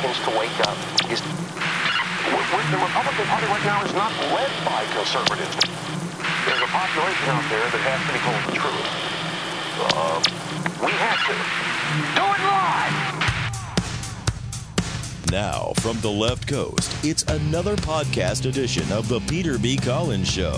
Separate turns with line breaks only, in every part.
Republicans to wake up. The Republican Party right now is not led by conservatives. There's a population out there that has to be told the truth. We have to. Do it live!
Now, from the left coast, it's another podcast edition of the Peter B. Collins Show.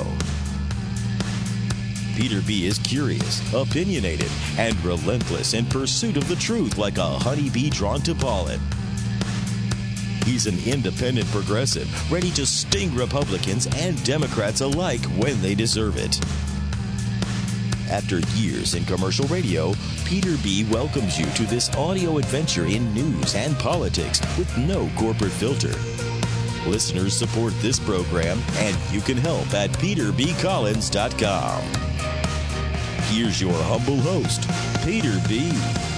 Peter B. is curious, opinionated, and relentless in pursuit of the truth like a honeybee drawn to pollen. He's an independent progressive, ready to sting Republicans and Democrats alike when they deserve it. After years in commercial radio, Peter B. welcomes you to this audio adventure in news and politics with no corporate filter. Listeners support this program, and you can help at peterbcollins.com. Here's your humble host, Peter B.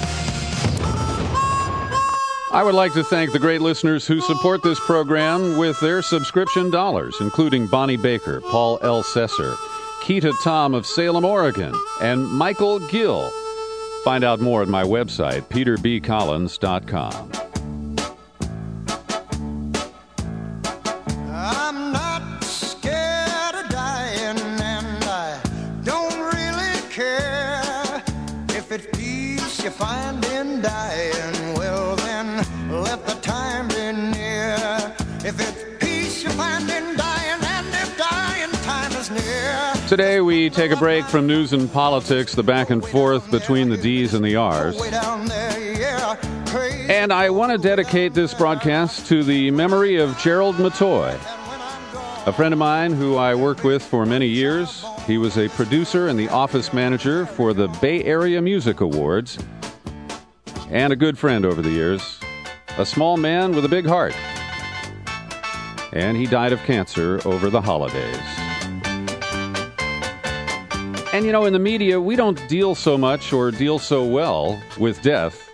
I would like to thank the great listeners who support this program with their subscription dollars, including Bonnie Baker, Paul L. Sesser, Keita Tom of Salem, Oregon, and Michael Gill. Find out more at my website, peterbcollins.com.
I'm not scared of dying, and I don't really care. If it's peace you find in dying, well then let the time be near. If it's peace you find in dying, and if dying time is near.
Today we take a break from news and politics, the back and forth between the D's and the R's. And I want to dedicate this broadcast to the memory of Gerald Matoy, a friend of mine who I worked with for many years. He was a producer and the office manager for the Bay Area Music Awards, and a good friend over the years. A small man with a big heart. And he died of cancer over the holidays. And, you know, in the media, we don't deal so much or deal so well with death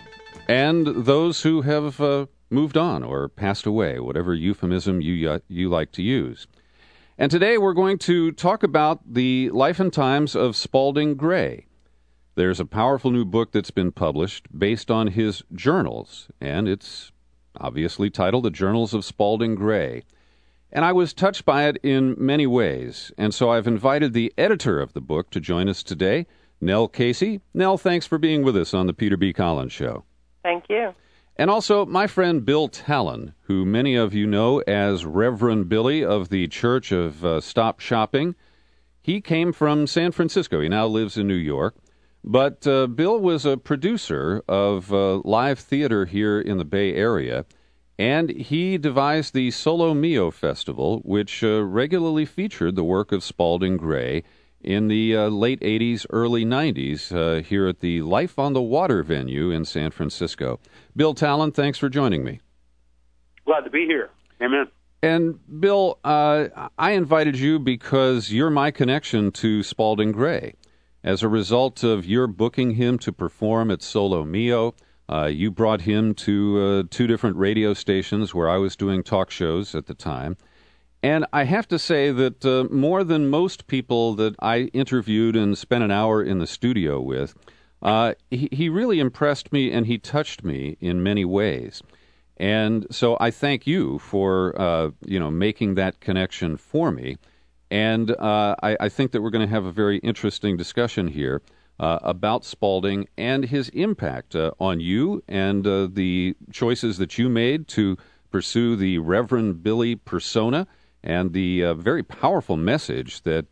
and those who have moved on or passed away, whatever euphemism you like to use. And today we're going to talk about the life and times of Spalding Gray. There's a powerful new book that's been published based on his journals, and it's obviously titled The Journals of Spalding Gray. And I was touched by it in many ways, and so I've invited the editor of the book to join us today, Nell Casey. Nell, thanks for being with us on the Peter B. Collins Show.
Thank you.
And also my friend Bill Talon, who many of you know as Reverend Billy of the Church of Stop Shopping. He came from San Francisco. He now lives in New York. But Bill was a producer of live theater here in the Bay Area, and he devised the Solo Mio Festival, which regularly featured the work of Spalding Gray in the late 80s, early 90s here at the Life on the Water venue in San Francisco. Bill Talon, thanks for joining me.
Glad to be here. Amen.
And Bill, I invited you because you're my connection to Spalding Gray. As a result of your booking him to perform at Solo Mio, you brought him to two different radio stations where I was doing talk shows at the time. And I have to say that more than most people that I interviewed and spent an hour in the studio with, he really impressed me and he touched me in many ways. And so I thank you for making that connection for me. And I think that we're going to have a very interesting discussion here about Spalding and his impact on you and the choices that you made to pursue the Reverend Billy persona and the very powerful message that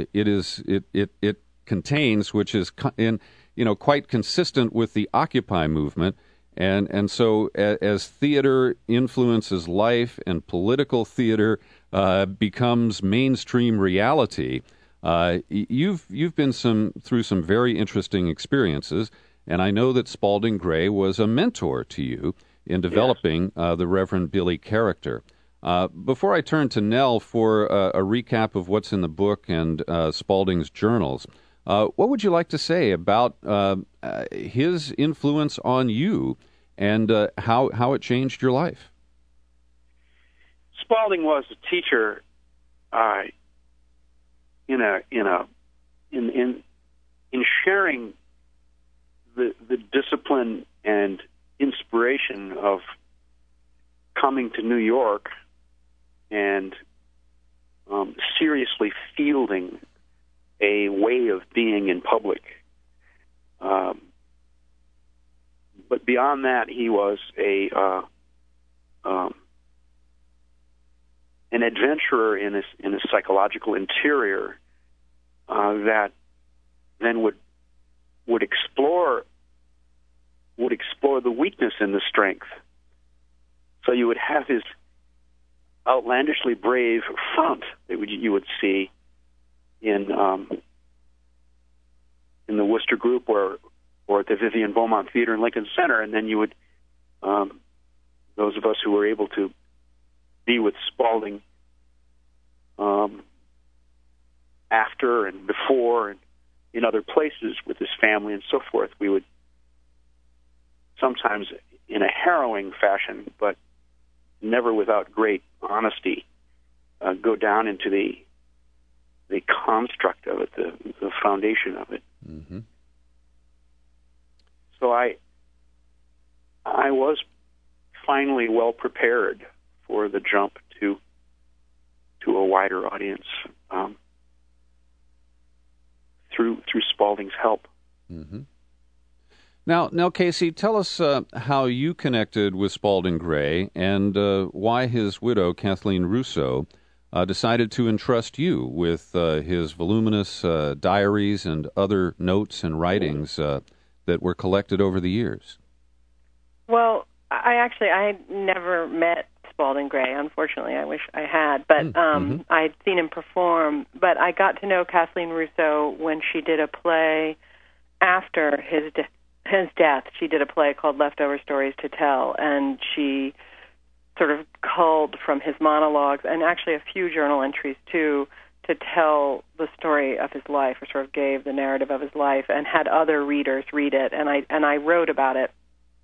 it contains, which is quite consistent with the Occupy movement. And so as theater influences life and political theater becomes mainstream reality, you've been through some very interesting experiences, and I know that Spalding Gray was a mentor to you in developing the Reverend Billy character. Before I turn to Nell for a recap of what's in the book and Spalding's journals, what would you like to say about his influence on you and how it changed your life?
Spalding was a teacher in sharing the discipline and inspiration of coming to New York and seriously fielding a way of being in public. But beyond that, he was an adventurer in his psychological interior that then would explore the weakness in the strength. So you would have his outlandishly brave front that you would see in the Worcester Group or at the Vivian Beaumont Theater in Lincoln Center, and then you would those of us who were able to be with Spalding after and before and in other places with his family and so forth, we would sometimes in a harrowing fashion, but never without great honesty, go down into the construct of it, the foundation of it.
Mm-hmm.
So I was finally well prepared for the jump to a wider audience through Spalding's help.
Mm-hmm. Now, Casey, tell us how you connected with Spalding Gray and why his widow, Kathleen Russo, decided to entrust you with his voluminous diaries and other notes and writings that were collected over the years.
Well, I had never met Spalding Gray. Unfortunately, I wish I had, but I'd seen him perform. But I got to know Kathleen Russo when she did a play after his death. She did a play called Leftover Stories to Tell, and she sort of culled from his monologues, and actually a few journal entries too, to tell the story of his life, or sort of gave the narrative of his life, and had other readers read it. And I wrote about it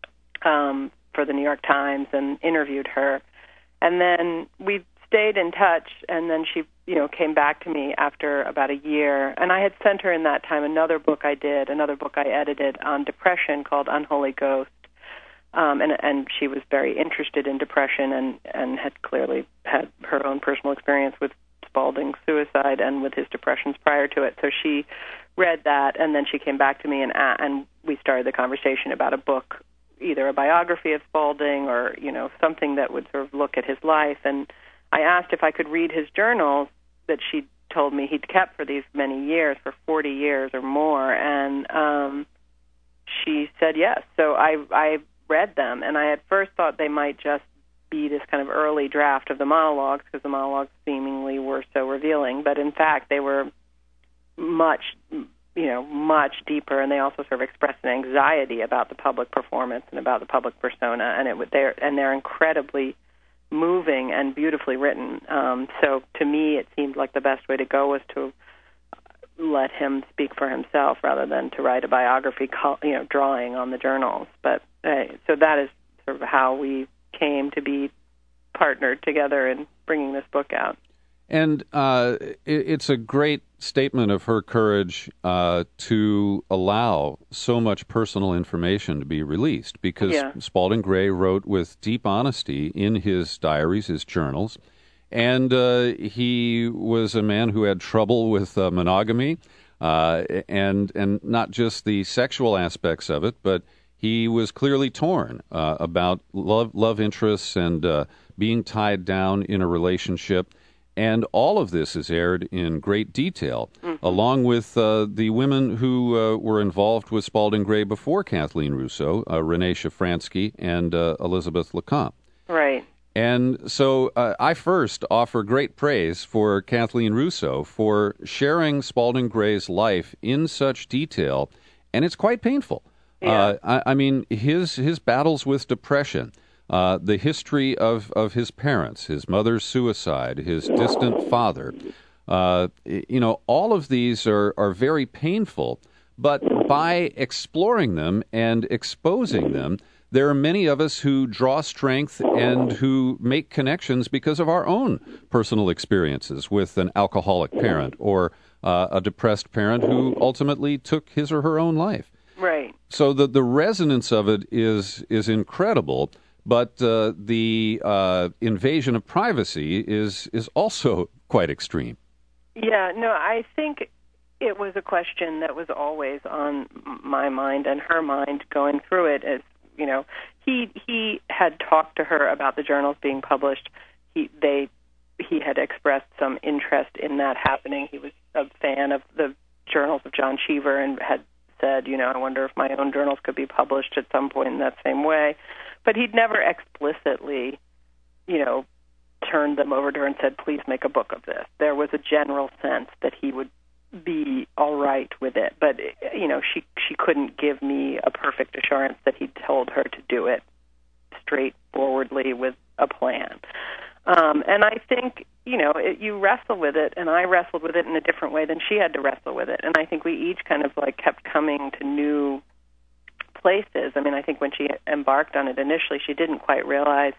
for the New York Times and interviewed her. And then we stayed in touch, and then she, came back to me after about a year. And I had sent her in that time another book I edited on depression called Unholy Ghost. And she was very interested in depression and had clearly had her own personal experience with Spalding's suicide and with his depressions prior to it. So she read that, and then she came back to me, and we started the conversation about a book, either a biography of Spalding or, something that would sort of look at his life. And I asked if I could read his journals that she told me he'd kept for these many years, for 40 years or more, and she said yes. So I read them, and I at first thought they might just be this kind of early draft of the monologues, because the monologues seemingly were so revealing, but in fact they were much deeper, and they also sort of expressed an anxiety about the public performance and about the public persona, and they're incredibly moving and beautifully written. So to me, it seemed like the best way to go was to let him speak for himself rather than to write a biography, drawing on the journals. But so that is sort of how we came to be partnered together in bringing this book out.
And it's a great statement of her courage to allow so much personal information to be released, because Spalding Gray wrote with deep honesty in his diaries, his journals, and he was a man who had trouble with monogamy, and not just the sexual aspects of it, but he was clearly torn about love interests and being tied down in a relationship. And all of this is aired in great detail, along with the women who were involved with Spalding Gray before Kathleen Russo, Renee Shafransky and Elizabeth Lecomte.
Right.
And so I first offer great praise for Kathleen Russo for sharing Spalding Gray's life in such detail, and it's quite painful.
Yeah.
I mean, his battles with depression, the history of his parents, his mother's suicide, his distant father, all of these are very painful. But by exploring them and exposing them, there are many of us who draw strength and who make connections because of our own personal experiences with an alcoholic parent or a depressed parent who ultimately took his or her own life.
Right.
So the resonance of it is incredible. but the invasion of privacy is also quite extreme.
Yeah, no, I think it was a question that was always on my mind and her mind going through it. As you know, he had talked to her about the journals being published. He had expressed some interest in that happening. He was a fan of the journals of John Cheever and had said, I wonder if my own journals could be published at some point in that same way. But he'd never explicitly, turned them over to her and said, please make a book of this. There was a general sense that he would be all right with it. But, she couldn't give me a perfect assurance that he'd told her to do it straightforwardly with a plan. And I think, you wrestle with it, and I wrestled with it in a different way than she had to wrestle with it. And I think we each kind of kept coming to new places. I mean, I think when she embarked on it initially, she didn't quite realize,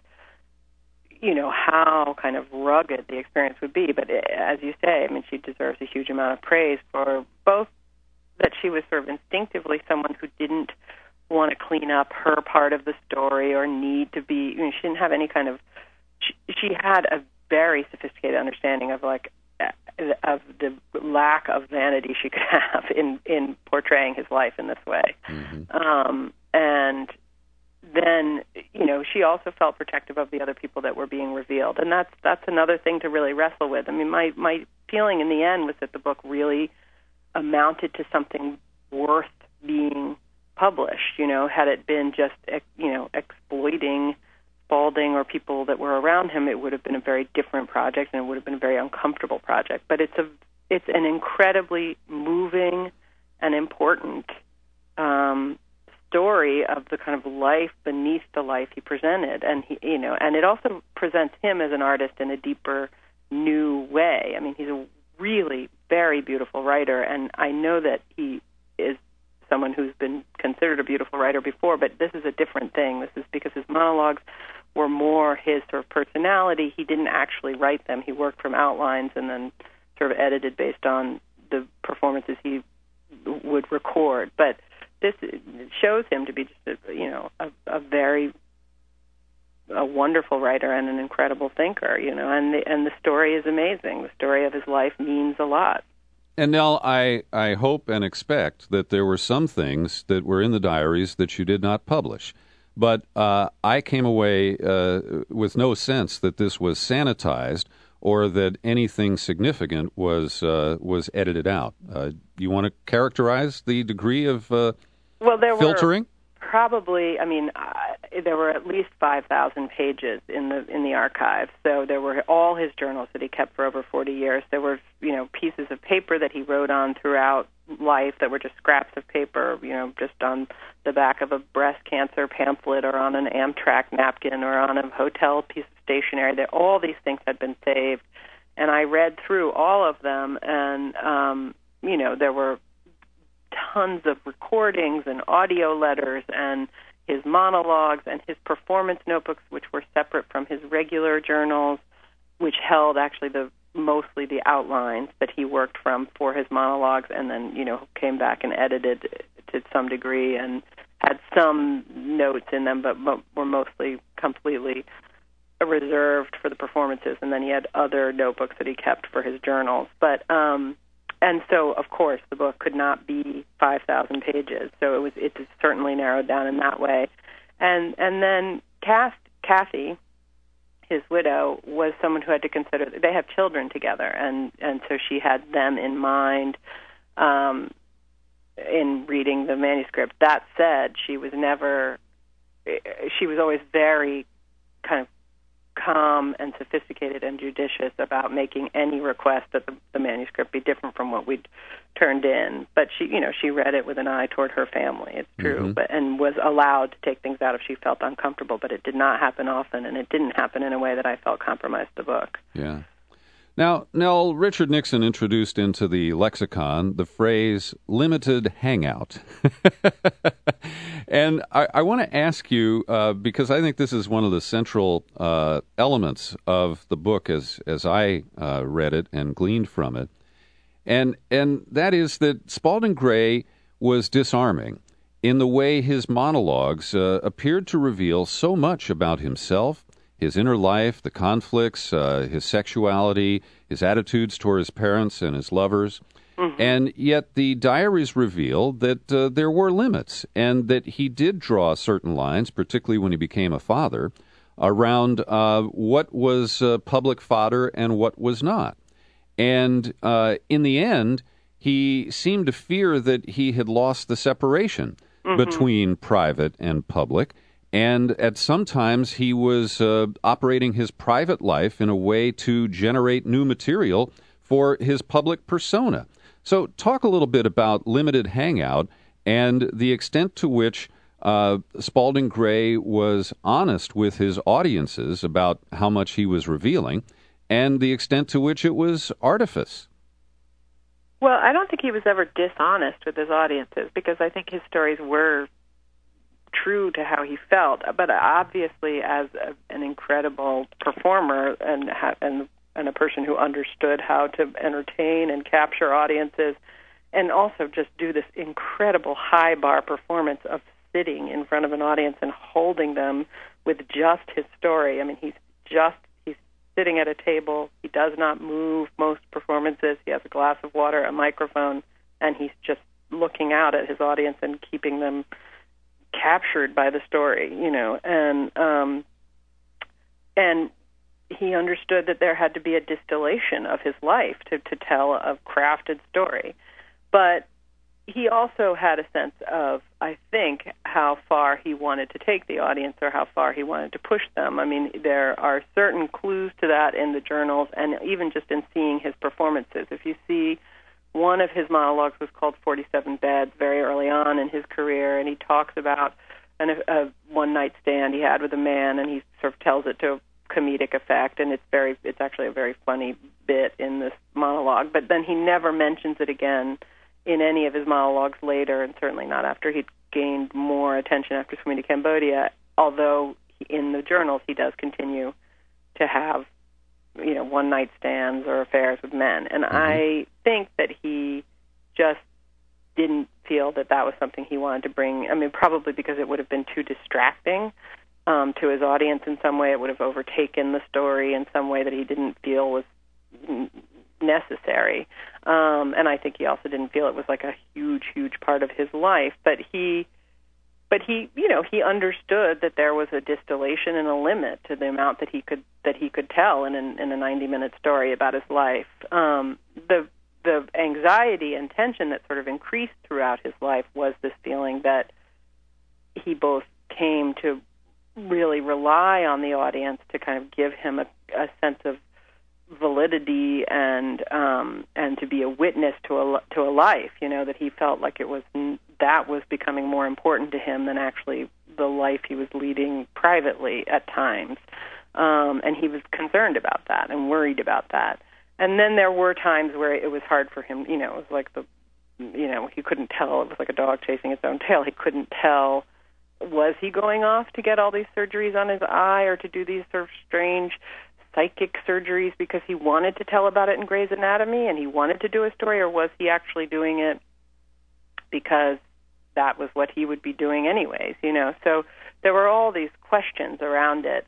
how kind of rugged the experience would be. But as you say, I mean, she deserves a huge amount of praise for both that she was sort of instinctively someone who didn't want to clean up her part of the story or need to be, she didn't have any kind of, she had a very sophisticated understanding of the lack of vanity she could have in portraying his life in this way. Mm-hmm. And then, she also felt protective of the other people that were being revealed. And that's another thing to really wrestle with. I mean, my feeling in the end was that the book really amounted to something worth being published. Had it been just, exploiting Spalding or people that were around him, it would have been a very different project, and it would have been a very uncomfortable project. But it's an incredibly moving and important story of the kind of life beneath the life he presented, and and it also presents him as an artist in a deeper, new way. I mean, he's a really very beautiful writer, and I know that he is someone who's been considered a beautiful writer before, but this is a different thing. This is because his monologues were more his sort of personality. He didn't actually write them. He worked from outlines and then sort of edited based on the performances he would record. But this shows him to be just a very wonderful writer and an incredible thinker, and the story is amazing. The story of his life means a lot.
And Nell, I hope and expect that there were some things that were in the diaries that you did not publish. But I came away with no sense that this was sanitized or that anything significant was edited out. You want to characterize the degree of filtering?
Probably, there were at least 5,000 pages in the archive. So there were all his journals that he kept for over 40 years. There were, pieces of paper that he wrote on throughout life that were just scraps of paper, just on the back of a breast cancer pamphlet or on an Amtrak napkin or on a hotel piece of stationery. All these things had been saved. And I read through all of them, and, there were tons of recordings and audio letters and his monologues and his performance notebooks, which were separate from his regular journals, which held actually mostly the outlines that he worked from for his monologues, and then came back and edited to some degree and had some notes in them, but were mostly completely reserved for the performances. And then he had other notebooks that he kept for his journals. But and so, of course, the book could not be 5,000 pages. So it's certainly narrowed down in that way. And then Kathy, his widow, was someone who had to consider, they have children together, and so she had them in mind in reading the manuscript. That said, she was always very kind of calm and sophisticated and judicious about making any request that the manuscript be different from what we'd turned in. But she read it with an eye toward her family, it's true,
Mm-hmm.
and was allowed to take things out if she felt uncomfortable, but it did not happen often, and it didn't happen in a way that I felt compromised the book.
Yeah. Now, Nell, Richard Nixon introduced into the lexicon the phrase limited hangout. And I want to ask you, because I think this is one of the central elements of the book as I read it and gleaned from it, and that is that Spalding Gray was disarming. in the way his monologues appeared to reveal so much about himself, his inner life, the conflicts, his sexuality, his attitudes toward his parents and his lovers. Mm-hmm. And yet the diaries reveal that there were limits and that he did draw certain lines, particularly when he became a father, around what was public fodder and what was not. And in the end, he seemed to fear that he had lost the separation between private and public. And at some times he was operating his private life in a way to generate new material for his public persona. So talk a little bit about Limited Hangout and the extent to which Spalding Gray was honest with his audiences about how much he was revealing and the extent to which it was artifice.
Well, I don't think he was ever dishonest with his audiences because I think his stories were true to how he felt. But obviously, as an incredible performer and a person who understood how to entertain and capture audiences, and also just do this incredible high bar performance of sitting in front of an audience and holding them with just his story. I mean, he's sitting at a table. He does not move most performances. He has a glass of water, a microphone, and he's just looking out at his audience and keeping them captured by the story, and he understood that there had to be a distillation of his life to tell a crafted story. But he also had a sense of, I think, how far he wanted to take the audience or how far he wanted to push them. I mean, there are certain clues to that in the journals and even just in seeing his performances. If you see one of his monologues was called 47 Beds very early on in his career, and he talks about a one-night stand he had with a man, and he sort of tells it to comedic effect, and it's actually a very funny bit in this monologue. But then he never mentions it again in any of his monologues later, and certainly not after he'd gained more attention after swimming to Cambodia, although in the journals he does continue to have, one-night stands or affairs with men. And I think that he just didn't feel that was something he wanted to bring. I mean, probably because it would have been too distracting to his audience in some way. It would have overtaken the story in some way that he didn't feel was necessary. And I think he also didn't feel it was like a huge, huge part of his life. But he understood that there was a distillation and a limit to the amount that he could tell in a 90-minute story about his life. The anxiety and tension that sort of increased throughout his life was this feeling that he both came to really rely on the audience to kind of give him a sense of validity and to be a witness to a life, that he felt like that was becoming more important to him than actually the life he was leading privately at times. And he was concerned about that and worried about that. And then there were times where it was hard for him, it was like he couldn't tell. It was like a dog chasing its own tail. He couldn't tell, was he going off to get all these surgeries on his eye or to do these sort of strange psychic surgeries because he wanted to tell about it in Grey's Anatomy and he wanted to do a story, or was he actually doing it because that was what he would be doing anyways, So there were all these questions around it,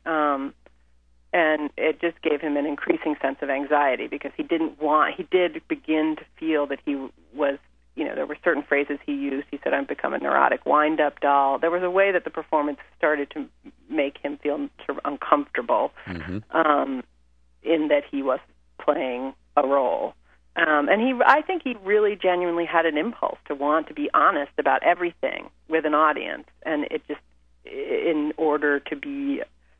and it just gave him an increasing sense of anxiety because he did begin to feel that he was, there were certain phrases he used. He said, "I've become a neurotic wind-up doll." There was a way that the performance started to make him feel sort of uncomfortable in that he was playing a role. And I think he really genuinely had an impulse to want to be honest about everything with an audience, and it just, in order to be,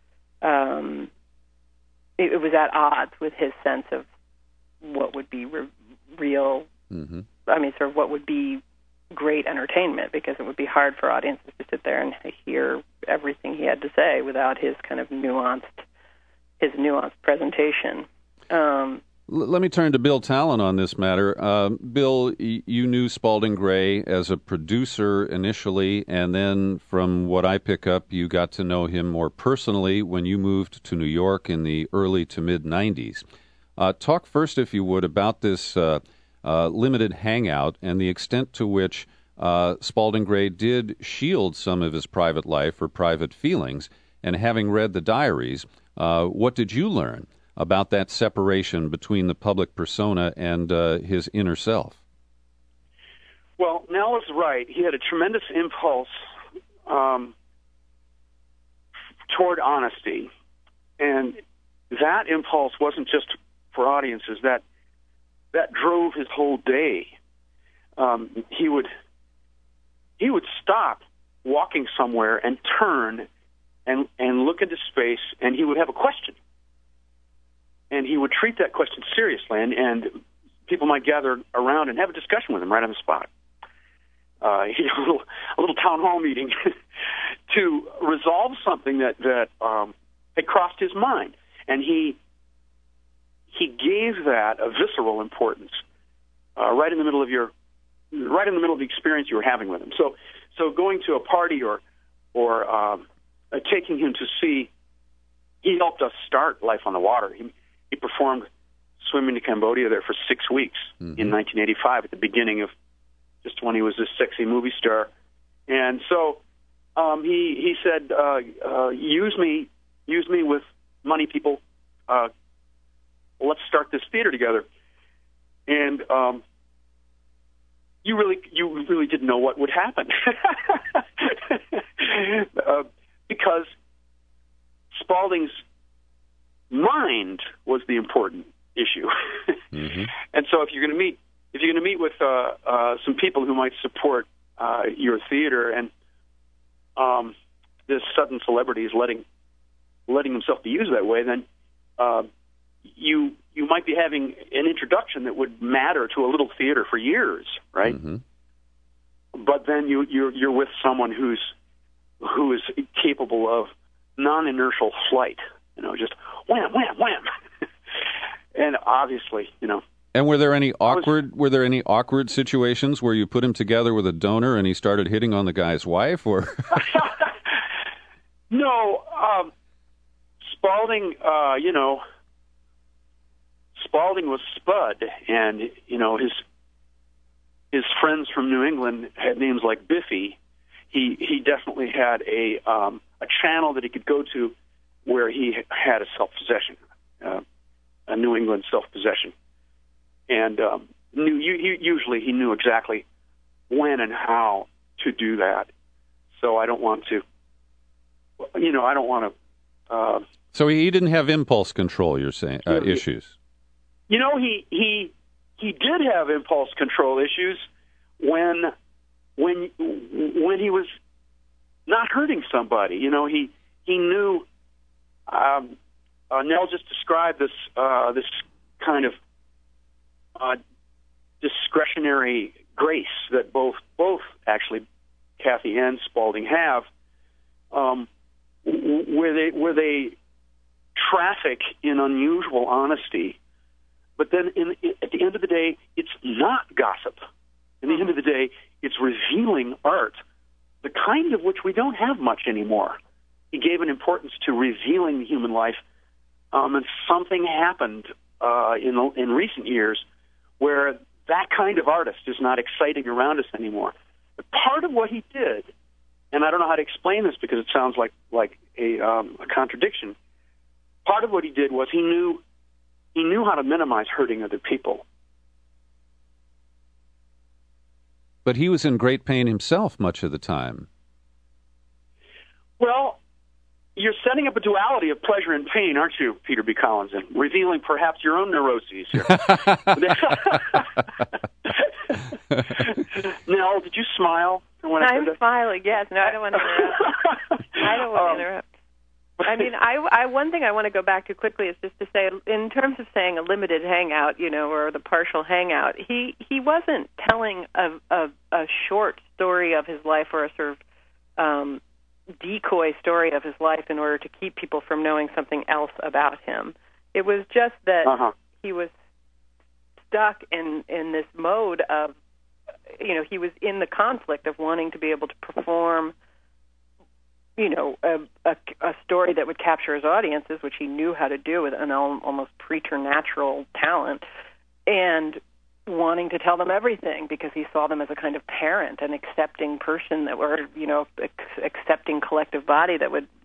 it was at odds with his sense of what would be real. I mean, sort of what would be great entertainment, because it would be hard for audiences to sit there and hear everything he had to say without his kind of nuanced presentation.
Let me turn to Bill Talon on this matter. Bill, you knew Spalding Gray as a producer initially, and then from what I pick up, you got to know him more personally when you moved to New York in the early to mid-'90s. Talk first, if you would, about this limited hangout and the extent to which Spalding Gray did shield some of his private life or private feelings. And having read the diaries, what did you learn about that separation between the public persona and his inner self?
Well, Nell is right. He had a tremendous impulse toward honesty, and that impulse wasn't just for audiences. That drove his whole day. He would stop walking somewhere and turn and look into space, and he would have a question, and he would treat that question seriously, and people might gather around and have a discussion with him right on the spot. A little town hall meeting to resolve something that had crossed his mind, and he gave that a visceral importance right in the middle of the experience you were having with him. So going to a party or taking him to see, he helped us start Life on the Water. He performed Swimming to Cambodia there for 6 weeks in 1985 at the beginning of just when he was this sexy movie star. And so he said, use me with money, people. Let's start this theater together. And you really didn't know what would happen because Spalding's mind was the important issue. And so if you're going to meet with some people who might support your theater, and this sudden celebrity is letting himself be used that way, then you might be having an introduction that would matter to a little theater for years, right? But then you're with someone who is capable of non-inertial flight, just wham, wham, wham. And obviously,
And were there any awkward situations where you put him together with a donor and he started hitting on the guy's wife, or?
No, Spalding, Spalding was Spud, and his friends from New England had names like Biffy. He definitely had a channel that he could go to where he had a self-possession, a New England self-possession. And usually he knew exactly when and how to do that. So I don't want to,
So he didn't have impulse control, you're saying, issues?
He did have impulse control issues when he was not hurting somebody. He knew. Nell just described this kind of discretionary grace that both actually Kathy and Spalding have, where they traffic in unusual honesty, but then at the end of the day, it's not gossip. At the end of the day, it's revealing art, the kind of which we don't have much anymore. He gave an importance to revealing human life, and something happened in recent years where that kind of artist is not exciting around us anymore. But part of what he did, and I don't know how to explain this because it sounds like a contradiction. Part of what he did was he knew how to minimize hurting other people.
But he was in great pain himself much of the time.
Well, you're setting up a duality of pleasure and pain, aren't you, Peter B. Collins, and revealing perhaps your own neuroses here. Nell, did you smile?
I'm smiling, yes. No, I don't want to interrupt. I mean, one thing I want to go back to quickly is just to say, in terms of saying a limited hangout, or the partial hangout, he wasn't telling a short story of his life or a sort of decoy story of his life in order to keep people from knowing something else about him. It was just that he was stuck in this mode of, he was in the conflict of wanting to be able to perform a story that would capture his audiences, which he knew how to do with an almost preternatural talent, and wanting to tell them everything because he saw them as a kind of parent, an accepting person that were, accepting collective body that would,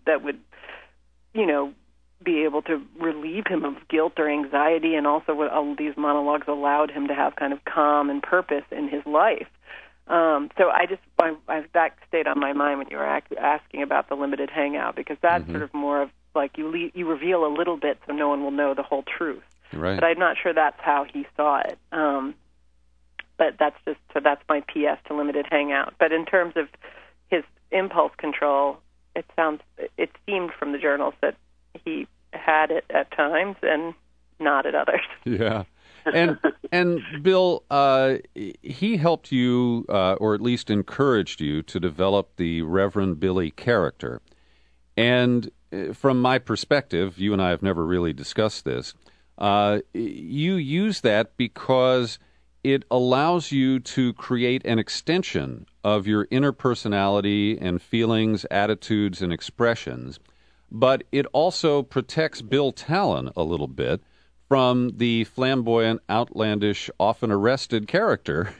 be able to relieve him of guilt or anxiety, and also what all these monologues allowed him to have kind of calm and purpose in his life. So that stayed on my mind when you were asking about the limited hangout, because that's sort of more of like you reveal a little bit so no one will know the whole truth.
Right.
But I'm not sure that's how he saw it. But that's my PS to limited hangout. But in terms of his impulse control, it seemed from the journals that he had it at times and not at others.
Yeah. And Bill, he helped you, or at least encouraged you, to develop the Reverend Billy character. And from my perspective, you and I have never really discussed this, you use that because it allows you to create an extension of your inner personality and feelings, attitudes, and expressions. But it also protects Bill Talon a little bit from the flamboyant, outlandish, often arrested character,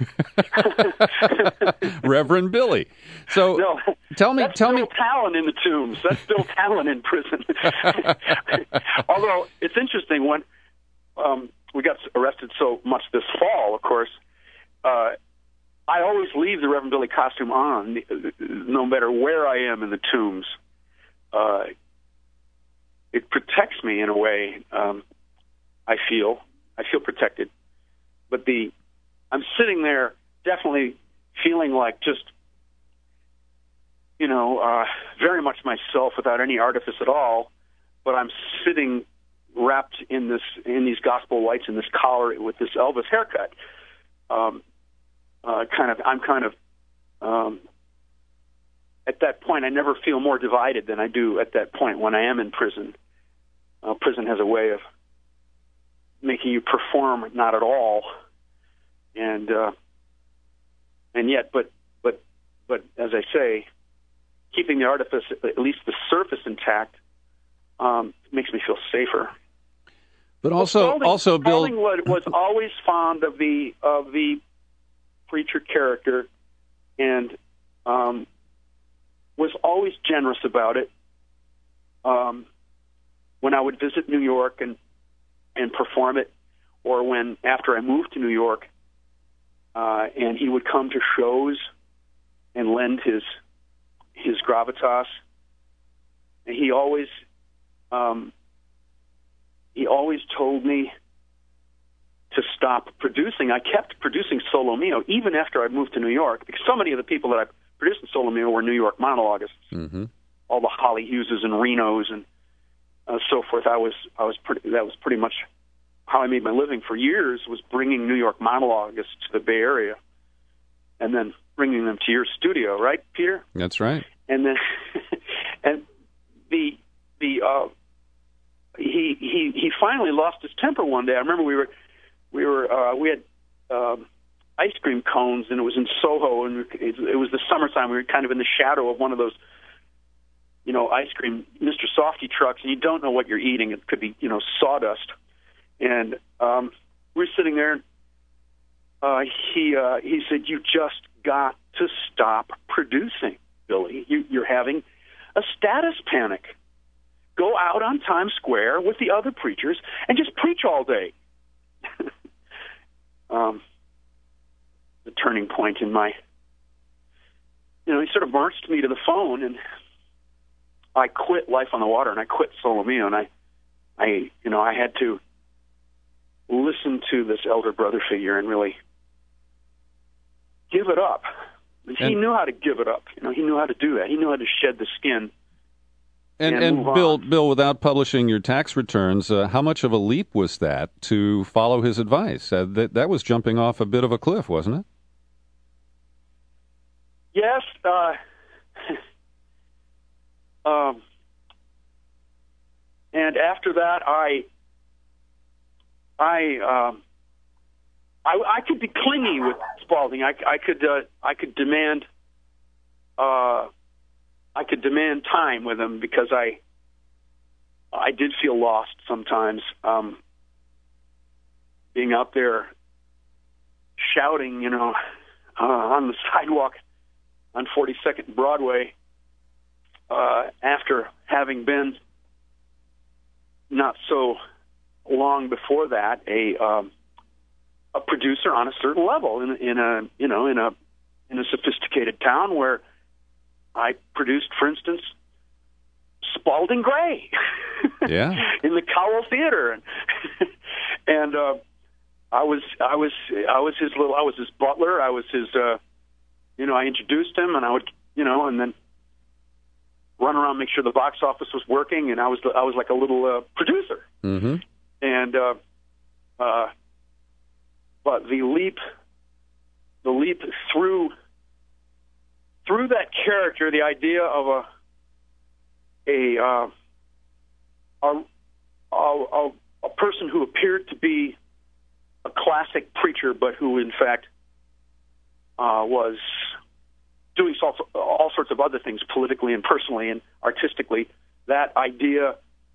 Reverend Billy. So
no,
tell me.
Talon in the Tombs. That's Bill Talon in prison. Although it's interesting, when we got arrested so much this fall, of course, I always leave the Reverend Billy costume on, no matter where I am in the Tombs. It protects me in a way. I feel protected, but I'm sitting there definitely feeling like just, very much myself without any artifice at all, but I'm sitting wrapped in these gospel lights and this collar with this Elvis haircut. At that point, I never feel more divided than I do at that point when I am in prison. Prison has a way of making you perform not at all, and yet, but as I say, keeping the artifice, at least the surface intact, makes me feel safer.
But also, Bill
was always fond of the preacher character, and was always generous about it. When I would visit New York and perform it, or when after I moved to New York, and he would come to shows and lend his gravitas, and he always told me to stop producing. I kept producing Solo Mio even after I moved to New York, because so many of the people that I produced in Solo Mio were New York monologists. Mm-hmm. All the Holly Hugheses and Renos and so forth. That was pretty much how I made my living for years, was bringing New York monologists to the Bay Area and then bringing them to your studio, right, Peter?
That's right.
And then he finally lost his temper one day. I remember we had ice cream cones, and it was in Soho, and it was the summertime. We were kind of in the shadow of one of those, ice cream Mr. Softy trucks, and you don't know what you're eating. It could be, sawdust. And we were sitting there. He said, "You just got to stop producing, Billy. You're having a status panic. Go out on Times Square with the other preachers and just preach all day." The turning point in my, he sort of marched me to the phone, and I quit Life on the Water, and I quit Solo Mio, and I had to listen to this elder brother figure and really give it up. He knew how to give it up. He knew how to do that. He knew how to shed the skin. And Bill, without publishing your tax returns, how much of a leap was that to follow his advice? That was jumping off a bit of a cliff, wasn't it? Yes. And after that, I could be clingy with Spalding. I could demand time with him, because I did feel lost sometimes, being out there shouting, on the sidewalk on 42nd and Broadway after having been not so long before that a producer on a certain level in a sophisticated town where I produced, for instance, Spalding Gray,
yeah,
in the Cowell Theater, and I was his butler. I was his, I introduced him, and I would, and then run around, make sure the box office was working, and I was like a little producer.
Mm-hmm.
And but the leap through that character, the idea of a person who appeared to be a classic preacher, but who in fact was doing all sorts of other things politically and personally and artistically. That idea,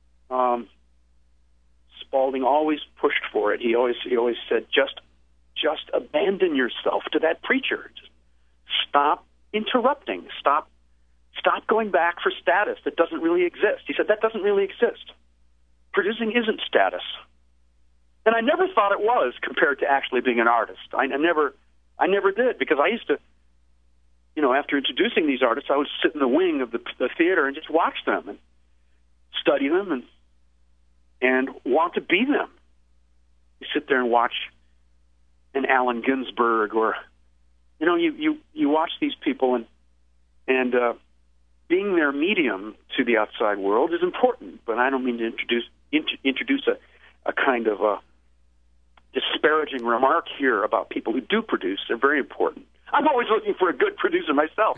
Spalding always pushed for it. He always said, just abandon yourself to that preacher. Just stop interrupting. Stop going back for status that doesn't really exist. He said that doesn't really exist. Producing isn't status. And I never thought it was compared to actually being an artist. I never did, because I used to, after introducing these artists, I would sit in the wing of the theater and just watch them and study them and want to be them. You sit there and watch an Allen Ginsberg, or you watch these people and being their medium to the outside world is important. But I don't mean to introduce a kind of a disparaging remark here about people who do produce. They're very important. I'm always looking for a good producer myself,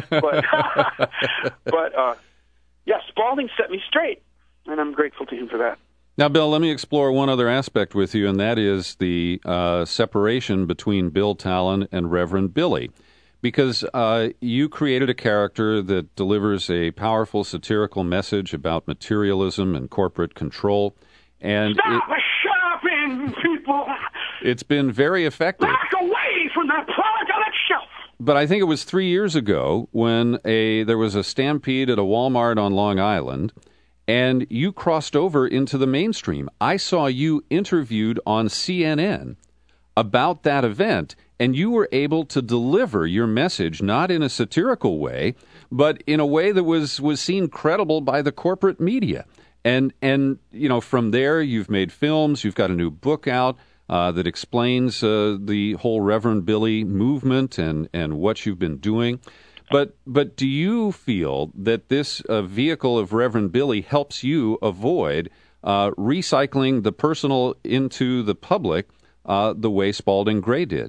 but Spalding set me straight, and I'm grateful to him for that.
Now, Bill, let me explore one other aspect with you, and that is the separation between Bill Talon and Reverend Billy. Because you created a character that delivers a powerful satirical message about materialism and corporate control. And
Stop shopping, people!
It's been very effective.
Back away from that product on its shelf!
But I think it was 3 years ago when there was a stampede at a Walmart on Long Island, and you crossed over into the mainstream. I saw you interviewed on CNN about that event, and you were able to deliver your message not in a satirical way, but in a way that was seen credible by the corporate media. And from there, you've made films, you've got a new book out that explains the whole Reverend Billy movement and what you've been doing. But do you feel that this vehicle of Reverend Billy helps you avoid recycling the personal into the public the way Spalding Gray did?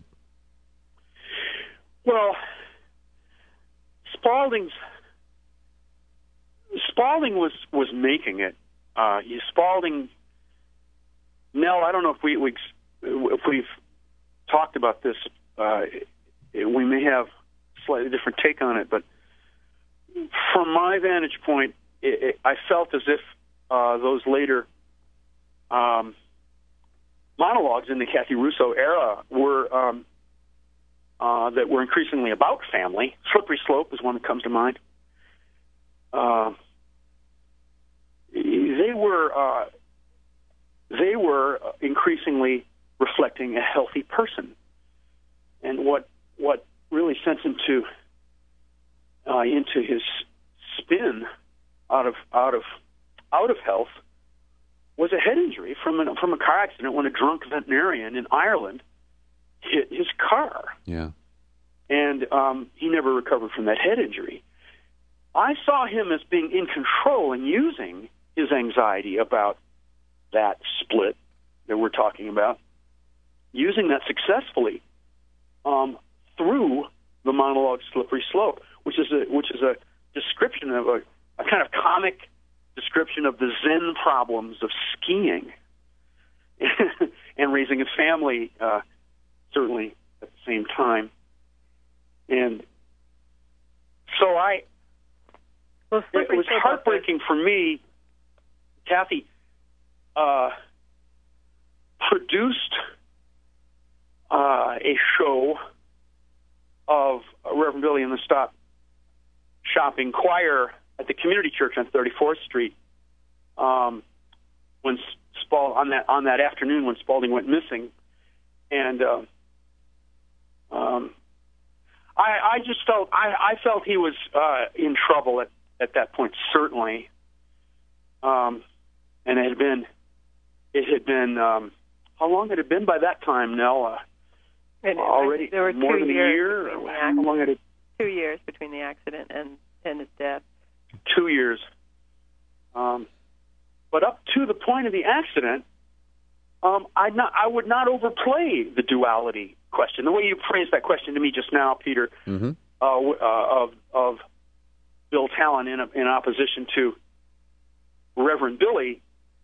Well, Spalding was making it. Spalding, Nell, I don't know if we've talked about this. We may have a slightly different take on it, but from my vantage point, I felt as if those later monologues in the Kathy Russo era were that were increasingly about family. Slippery Slope is one that comes to mind. They were increasingly reflecting a healthy person, and what really sent him into his spin out of health was a head injury from a car accident when a drunk veterinarian in Ireland hit his car.
Yeah.
And he never recovered from that head injury. I saw him as being in control and using his anxiety about that split that we're talking about, using that successfully through the monologue Slippery Slope, which is a description of a kind of comic description of the Zen problems of skiing and raising a family, certainly at the same time. And so it was heartbreaking for me. Kathy produced a show of Reverend Billy and the Stop Shopping Choir at the community church on 34th Street. When on that afternoon when Spalding went missing, and I just felt I felt he was in trouble at that point, certainly. And it had been how long had it been by that time, Nell? Already
there were
more
2
than
years
a year. How long had it?
2 years between the accident and his death.
2 years. But up to the point of the accident, I would not overplay the duality question. The way you phrased that question to me just now, Peter, of Bill Talon in opposition to Reverend Billy,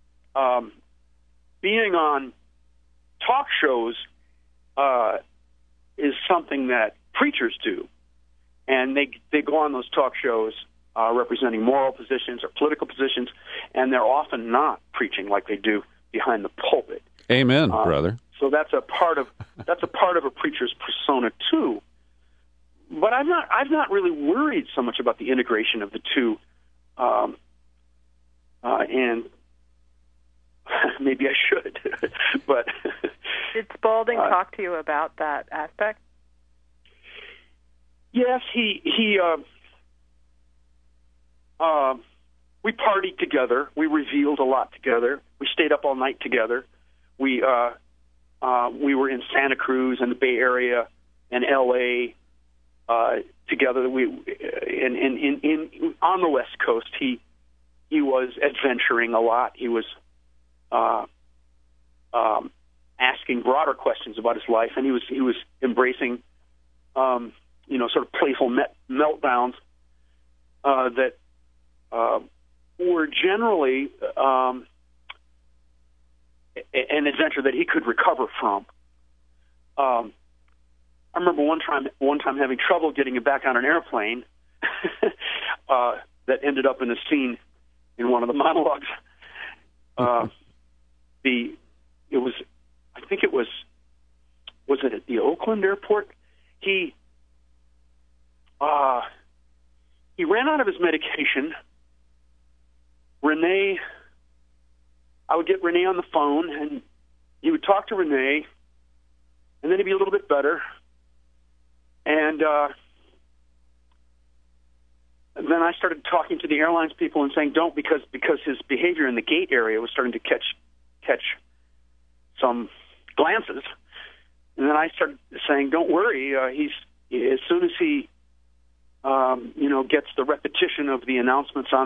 being on talk shows is something that preachers do, and they go on those talk shows representing moral positions or political positions, and they're often not preaching like they do behind the pulpit.
Amen, brother.
So that's a part of a preacher's persona too. But I've not really worried so much about the integration of the two, and maybe I should. But
did Spalding talk to you about that aspect?
Yes, he we partied together. We revealed a lot together. We stayed up all night together. We were in Santa Cruz and the Bay Area and L.A. Together. We in on the West Coast. He was adventuring a lot. He was asking broader questions about his life, and he was embracing sort of playful meltdowns that were generally an adventure that he could recover from. I remember one time having trouble getting him back on an airplane that ended up in a scene in one of the monologues. Was it at the Oakland airport? He ran out of his medication. I would get Renee on the phone, and he would talk to Renee, and then he'd be a little bit better. And then I started talking to the airlines people and saying don't, because his behavior in the gate area was starting to catch some glances. And then I started saying, don't worry, he's as soon as he gets the repetition of the announcements on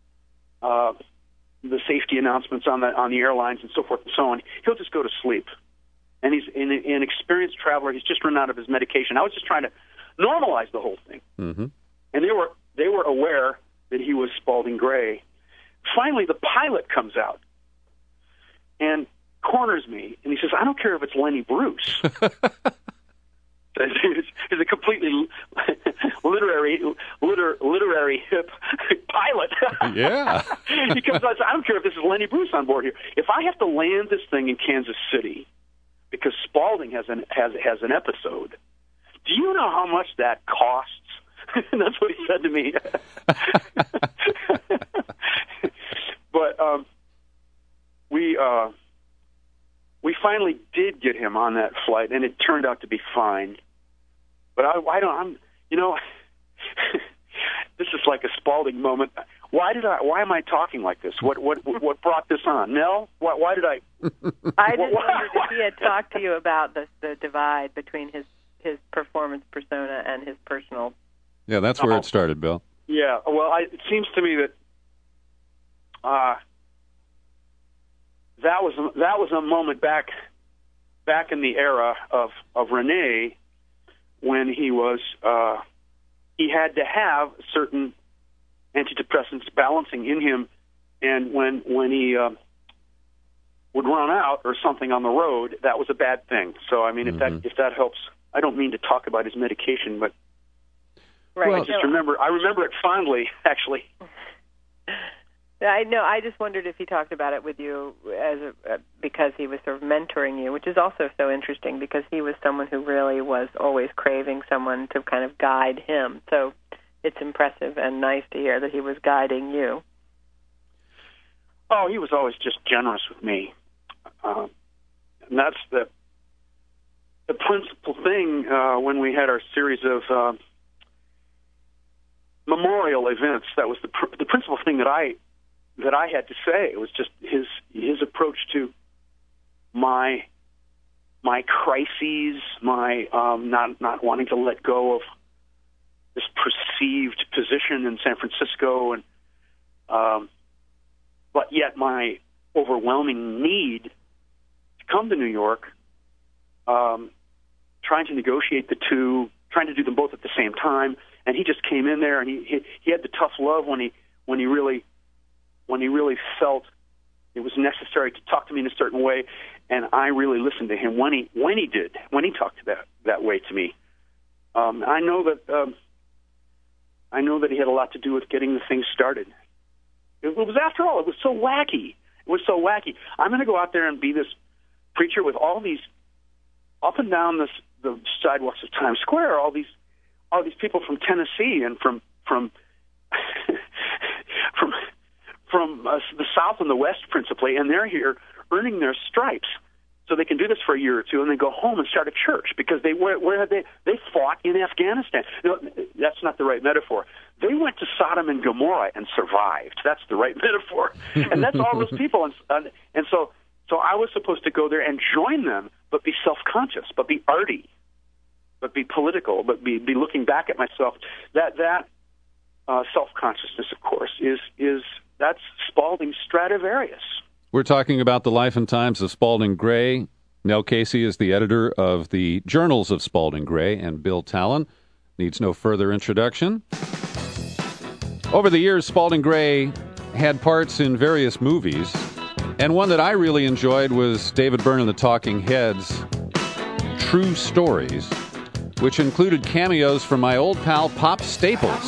the safety announcements on the airlines and so forth and so on, he'll just go to sleep. And he's an experienced traveler. He's just run out of his medication. I was just trying to normalize the whole thing. Mm-hmm. And they were aware that he was Spalding Gray. Finally, the pilot comes out and corners me, and he says, "I don't care if it's Lenny Bruce." He's a completely literary hip pilot.
Yeah.
He comes out and says, "I don't care if this is Lenny Bruce on board here. If I have to land this thing in Kansas City because Spalding has an episode, do you know how much that costs?" And that's what he said to me. But we finally did get him on that flight, and it turned out to be fine. But this is like a Spalding moment. Why am I talking like this? What brought this on? Nell? Why did I?
I just wondered if he had talked to you about the divide between his performance persona and his personal.
Yeah, that's where it started, Bill.
Yeah, well, it seems to me that that was a moment back in the era of Renee, when he had to have certain antidepressants balancing in him, and when he would run out or something on the road, that was a bad thing. So I mean, if that helps, I don't mean to talk about his medication, but
right.
I remember it fondly, actually.
I know. I just wondered if he talked about it with you because he was sort of mentoring you, which is also so interesting because he was someone who really was always craving someone to kind of guide him. So it's impressive and nice to hear that he was guiding you.
Oh, he was always just generous with me. And that's the principal thing when we had our series of memorial events. That was the principal thing that I had to say. It was just his approach to my crises, my not wanting to let go of this perceived position in San Francisco, and but yet my overwhelming need to come to New York, trying to negotiate the two, trying to do them both at the same time. And he just came in there, and he had the tough love when he really felt it was necessary to talk to me in a certain way, and I really listened to him when he talked that way to me. I know that he had a lot to do with getting the thing started. It was, after all, it was so wacky. It was so wacky. I'm going to go out there and be this preacher with all these up and down the sidewalks of Times Square, all these people from Tennessee and from the South and the West principally, and they're here earning their stripes so they can do this for a year or two and then go home and start a church because they fought in Afghanistan. No, that's not the right metaphor. They went to Sodom and Gomorrah and survived. That's the right metaphor, and that's all those people. And so I was supposed to go there and join them, but be self-conscious, but be arty, but be political, but be looking back at myself. That self-consciousness, of course, that's Spalding Stradivarius.
We're talking about the life and times of Spalding Gray. Nell Casey is the editor of the Journals of Spalding Gray, and Bill Talon needs no further introduction. Over the years, Spalding Gray had parts in various movies, and one that I really enjoyed was David Byrne and the Talking Heads' True Stories, which included cameos from my old pal Pop Staples.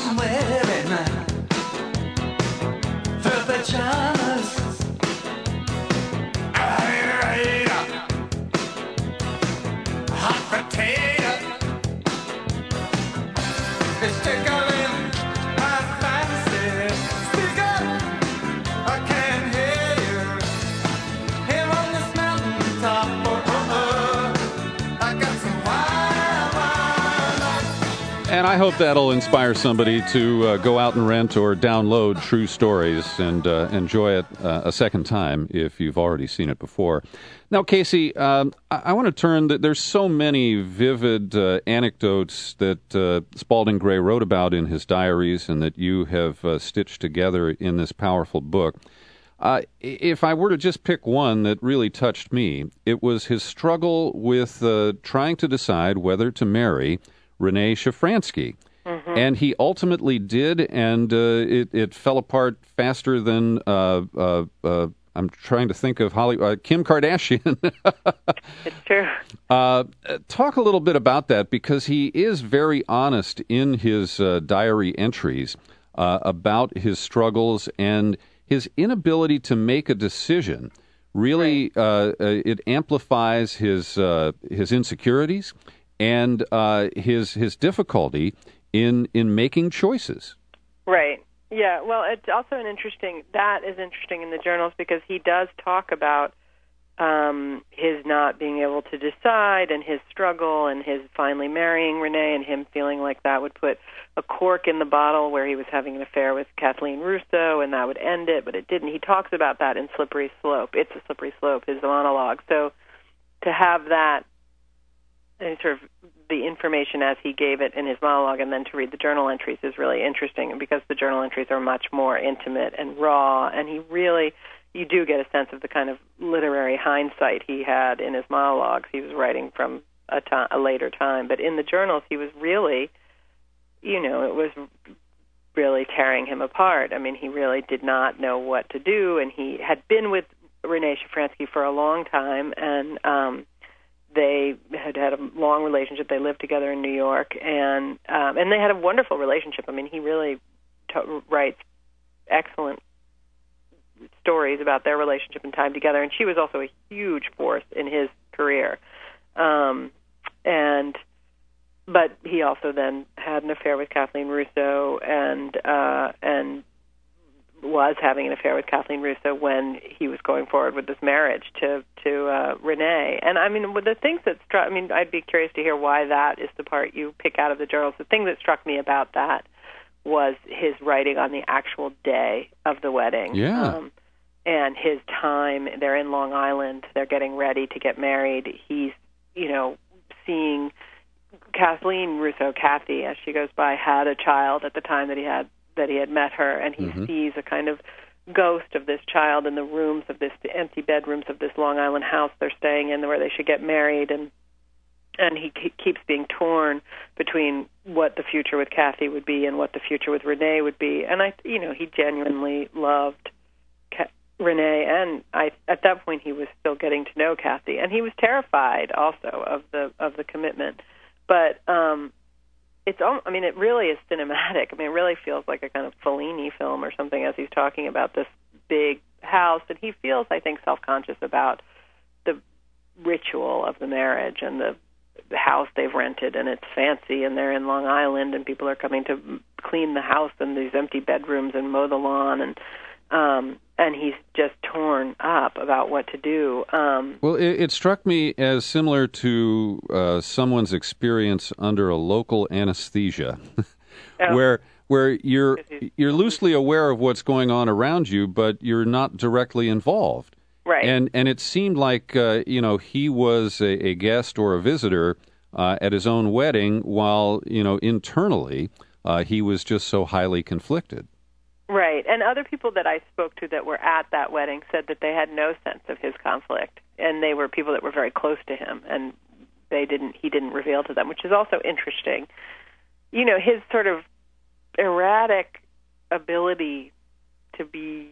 And I hope that'll inspire somebody to go out and rent or download True Stories and enjoy it a second time if you've already seen it before. Now, Casey, I want to turn. There's so many vivid anecdotes that Spalding Gray wrote about in his diaries and that you have stitched together in this powerful book. If I were to just pick one that really touched me, it was his struggle with trying to decide whether to marry Renee Shafransky. Mm-hmm. And he ultimately did, and it fell apart faster than, I'm trying to think of Kim Kardashian.
It's true.
Talk a little bit about that, because he is very honest in his diary entries about his struggles and his inability to make a decision. Really, right. It amplifies his insecurities and his difficulty in making choices. Right.
Yeah. Well, it's also that is interesting in the journals, because he does talk about his not being able to decide and his struggle and his finally marrying Renee and him feeling like that would put a cork in the bottle where he was having an affair with Kathleen Russo and that would end it, but it didn't. He talks about that in Slippery Slope. It's a Slippery Slope, his monologue. So to have that and sort of the information as he gave it in his monologue and then to read the journal entries is really interesting, because the journal entries are much more intimate and raw, and you do get a sense of the kind of literary hindsight he had in his monologues. He was writing from a later time, but in the journals he was really, it was really tearing him apart. I mean, he really did not know what to do, and he had been with Renee Shafransky for a long time, and they had a long relationship. They lived together in New York, and they had a wonderful relationship. I mean, he really writes excellent stories about their relationship and time together, and she was also a huge force in his career. But he also then had an affair with Kathleen Russo, and was having an affair with Kathleen Russo when he was going forward with this marriage to Renee. And I mean, the things that struck, I mean, I'd be curious to hear why that is the part you pick out of the journals. The thing that struck me about that was his writing on the actual day of the wedding.
Yeah.
And his time. They're in Long Island. They're getting ready to get married. He's, seeing Kathleen Russo, Kathy, as she goes by, had a child at the time that he had met her, and he sees a kind of ghost of this child in the rooms of the empty bedrooms of this Long Island house they're staying in, where they should get married, and he keeps being torn between what the future with Kathy would be and what the future with Renee would be. And he genuinely loved Renee, and at that point he was still getting to know Kathy, and he was terrified also of the commitment. But it really is cinematic. I mean, it really feels like a kind of Fellini film or something, as he's talking about this big house, and he feels, I think, self-conscious about the ritual of the marriage and the house they've rented, and it's fancy, and they're in Long Island, and people are coming to clean the house and these empty bedrooms and mow the lawn, and he's just torn up about what to do.
Well, it struck me as similar to someone's experience under a local anesthesia, where you're loosely aware of what's going on around you, but you're not directly involved.
Right.
And it seemed like he was a guest or a visitor at his own wedding, while internally he was just so highly conflicted.
Right, and other people that I spoke to that were at that wedding said that they had no sense of his conflict, and they were people that were very close to him, and he didn't reveal to them, which is also interesting. His sort of erratic ability to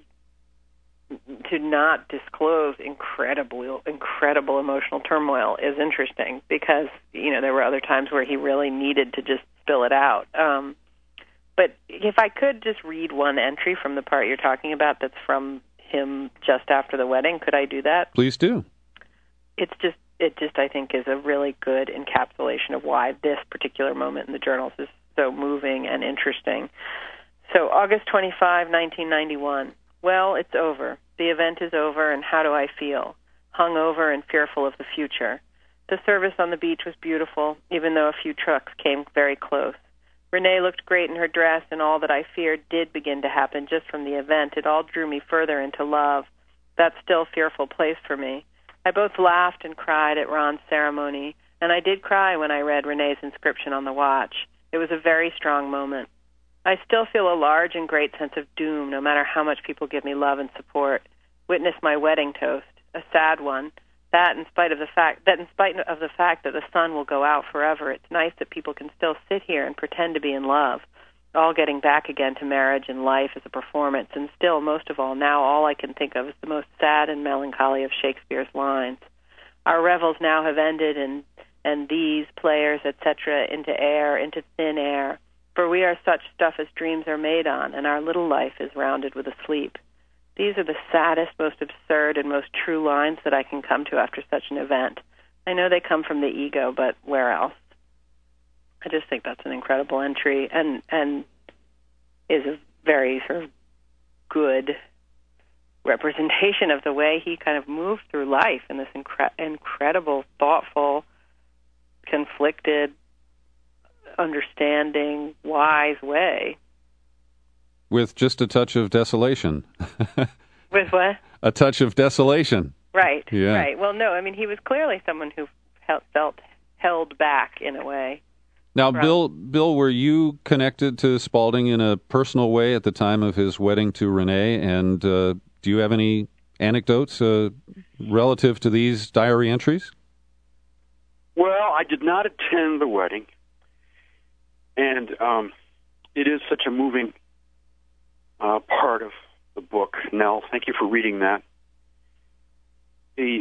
not disclose incredible emotional turmoil is interesting, because there were other times where he really needed to just spill it out. But if I could just read one entry from the part you're talking about that's from him just after the wedding, could I do that?
Please do.
It just I think is a really good encapsulation of why this particular moment in the journals is so moving and interesting. So August 25, 1991. Well, it's over. The event is over, and how do I feel? Hungover and fearful of the future. The service on the beach was beautiful, even though a few trucks came very close. Renee looked great in her dress, and all that I feared did begin to happen just from the event. It all drew me further into love. That still fearful place for me. I both laughed and cried at Ron's ceremony, and I did cry when I read Renee's inscription on the watch. It was a very strong moment. I still feel a large and great sense of doom, no matter how much people give me love and support. Witness my wedding toast, a sad one. That, in spite of the fact that the sun will go out forever, it's nice that people can still sit here and pretend to be in love, all getting back again to marriage and life as a performance. And still, most of all, now all I can think of is the most sad and melancholy of Shakespeare's lines. Our revels now have ended, and these players, etc., into thin air. For we are such stuff as dreams are made on, and our little life is rounded with a sleep. These are the saddest, most absurd, and most true lines that I can come to after such an event. I know they come from the ego, but where else? I just think that's an incredible entry, and is a very sort of good representation of the way he kind of moved through life in this incredible, thoughtful, conflicted, understanding, wise way.
With just a touch of desolation.
With what?
A touch of desolation.
Right,
yeah.
Right. Well, no, I mean, he was clearly someone who felt held back in a way.
Now, Bill, were you connected to Spalding in a personal way at the time of his wedding to Renee? And do you have any anecdotes relative to these diary entries?
Well, I did not attend the wedding, and it is such a moving part of the book. Nell, thank you for reading that. We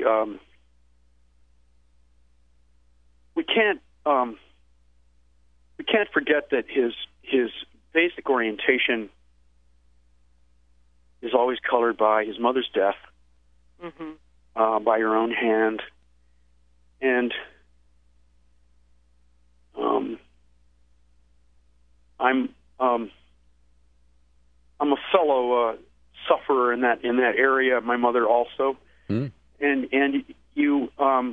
can't forget that his basic orientation is always colored by his mother's death, by her own hand, and I'm a fellow sufferer in that area. My mother also, and you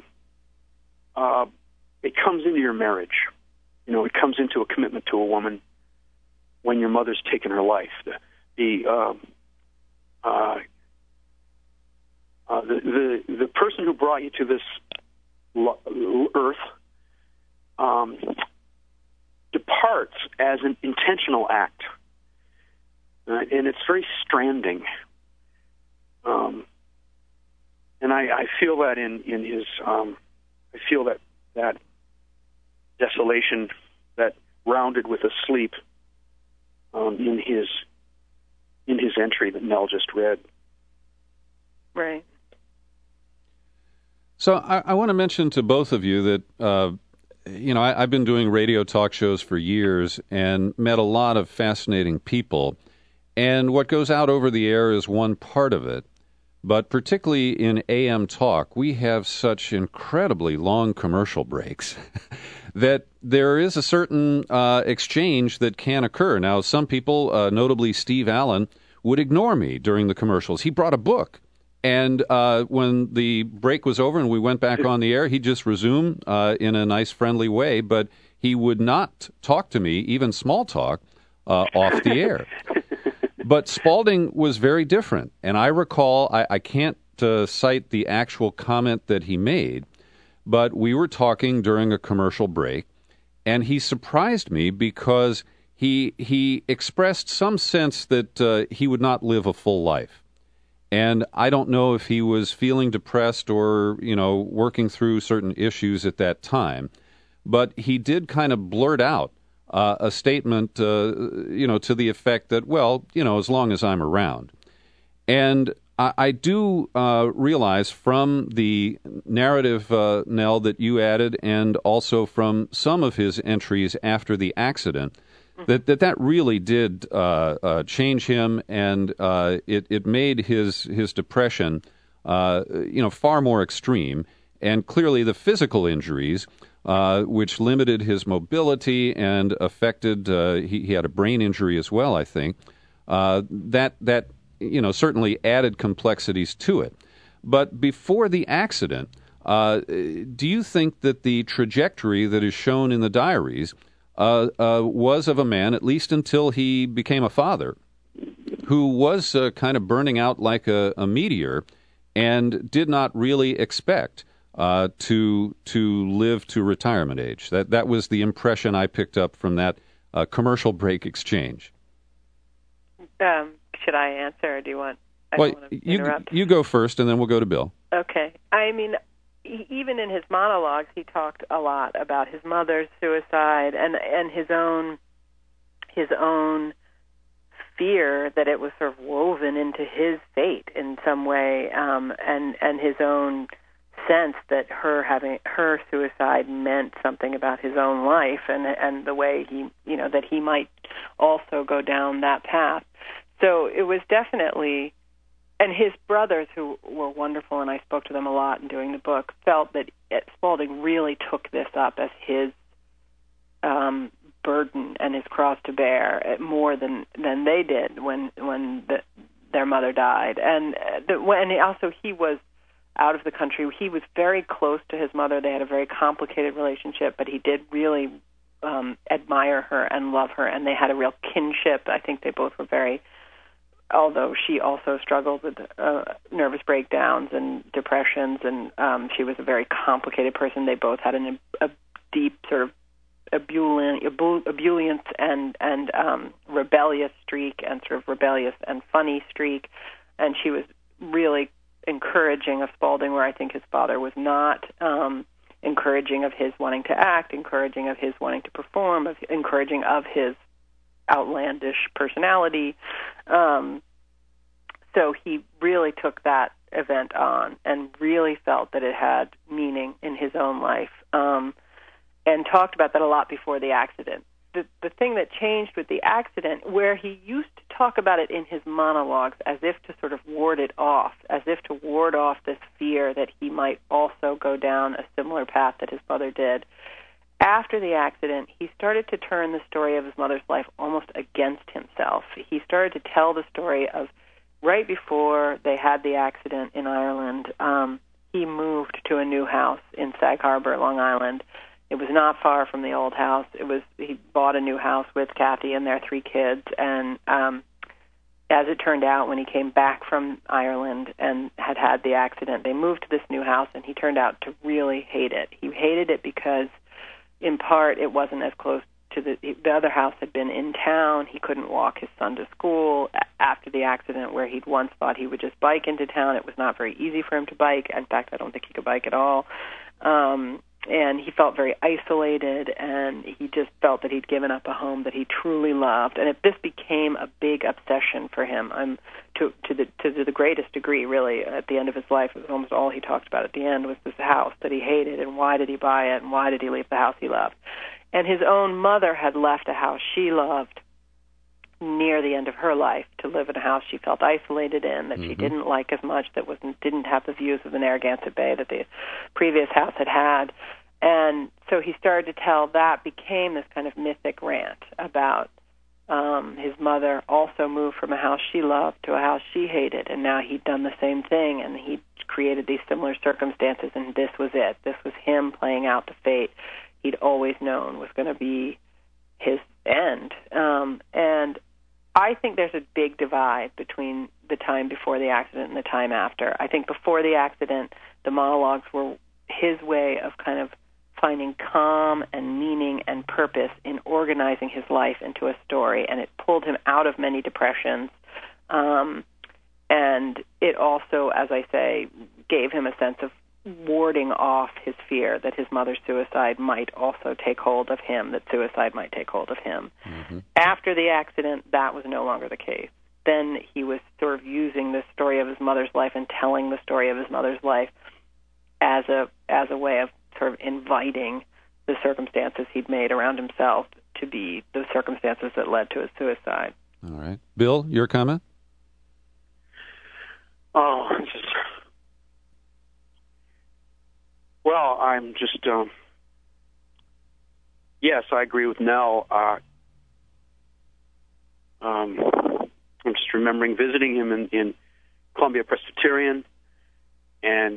it comes into your marriage. You know, it comes into a commitment to a woman when your mother's taken her life. The person who brought you to this earth departs as an intentional act, and it's very stranding. And I feel that in his. I feel that desolation, that rounded with a sleep, in his entry that Nell just read.
Right.
So I want to mention to both of you that, I've been doing radio talk shows for years and met a lot of fascinating people. And what goes out over the air is one part of it. But particularly in AM talk, we have such incredibly long commercial breaks that there is a certain exchange that can occur. Now, some people, notably Steve Allen, would ignore me during the commercials. He brought a book. And when the break was over and we went back on the air, he'd just resume in a nice, friendly way. But he would not talk to me, even small talk, off the air. But Spalding was very different. And I recall, I can't cite the actual comment that he made, but we were talking during a commercial break, and he surprised me because he expressed some sense that he would not live a full life. And I don't know if he was feeling depressed or, working through certain issues at that time, but he did kind of blurt out a statement, to the effect that, well, as long as I'm around. And I do realize from the narrative, Nell, that you added, and also from some of his entries after the accident, that really did change him, and it made his depression, far more extreme. And clearly the physical injuries, which limited his mobility and affected, he had a brain injury as well, I think, that certainly added complexities to it. But before the accident, do you think that the trajectory that is shown in the diaries was of a man, at least until he became a father, who was kind of burning out like a meteor and did not really expect to live to retirement age? That was the impression I picked up from that commercial break exchange.
Should I answer, or do you want?
You go first, and then we'll go to Bill.
Okay. I mean, even in his monologues, he talked a lot about his mother's suicide and his own fear that it was sort of woven into his fate in some way, and his own sense that her suicide meant something about his own life and the way that he might also go down that path. So it was definitely, and his brothers, who were wonderful, and I spoke to them a lot in doing the book, felt that Spalding really took this up as his burden and his cross to bear more than they did when their mother died. And also he was out of the country. He was very close to his mother. They had a very complicated relationship, but he did really admire her and love her, and they had a real kinship. I think they both were very, although she also struggled with nervous breakdowns and depressions, and she was a very complicated person. They both had a deep sort of ebullience and rebellious streak, and sort of rebellious and funny streak, and she was really encouraging of Spalding, where I think his father was not, encouraging of his wanting to act, encouraging of his wanting to perform, encouraging of his outlandish personality. So he really took that event on and really felt that it had meaning in his own life, and talked about that a lot before the accident. the thing that changed with the accident, where he used to talk about it in his monologues as if to sort of ward it off, as if to ward off this fear that he might also go down a similar path that his mother did. After the accident, he started to turn the story of his mother's life almost against himself. He started to tell the story of right before they had the accident in Ireland. He moved to a new house in Sag Harbor, Long Island. It was not far from the old house. He bought a new house with Kathy and their 3 kids, and as it turned out, when he came back from Ireland and had the accident, they moved to this new house, and he turned out to really hate it. He hated it because, in part, it wasn't as close to the other house had been in town. He couldn't walk his son to school after the accident, where he'd once thought he would just bike into town. It was not very easy for him to bike. In fact, I don't think he could bike at all. And he felt very isolated, and he just felt that he'd given up a home that he truly loved. And this became a big obsession for him, to the greatest degree, really. At the end of his life, it was almost all he talked about at the end was this house that he hated, and why did he buy it, and why did he leave the house he loved. And his own mother had left a house she loved near the end of her life to live in a house she felt isolated in, that she didn't like as much, that didn't have the views of the Narragansett Bay that the previous house had. And so he started to tell that, became this kind of mythic rant about his mother also moved from a house she loved to a house she hated, and now he'd done the same thing, and he created these similar circumstances, and this was it. This was him playing out the fate he'd always known was going to be his end. And I think there's a big divide between the time before the accident and the time after. I think before the accident, the monologues were his way of kind of finding calm and meaning and purpose in organizing his life into a story, and it pulled him out of many depressions. And it also, as I say, gave him a sense of warding off his fear that his mother's suicide might also take hold of him, that suicide might take hold of him. After the accident, that was no longer the case. Then he was sort of using the story of his mother's life and telling the story of his mother's life as a way of sort of inviting the circumstances he'd made around himself to be the circumstances that led to his suicide.
All right. Bill, your comment?
Oh, well, I'm just, yes, I agree with Nell. I'm just remembering visiting him in Columbia Presbyterian, and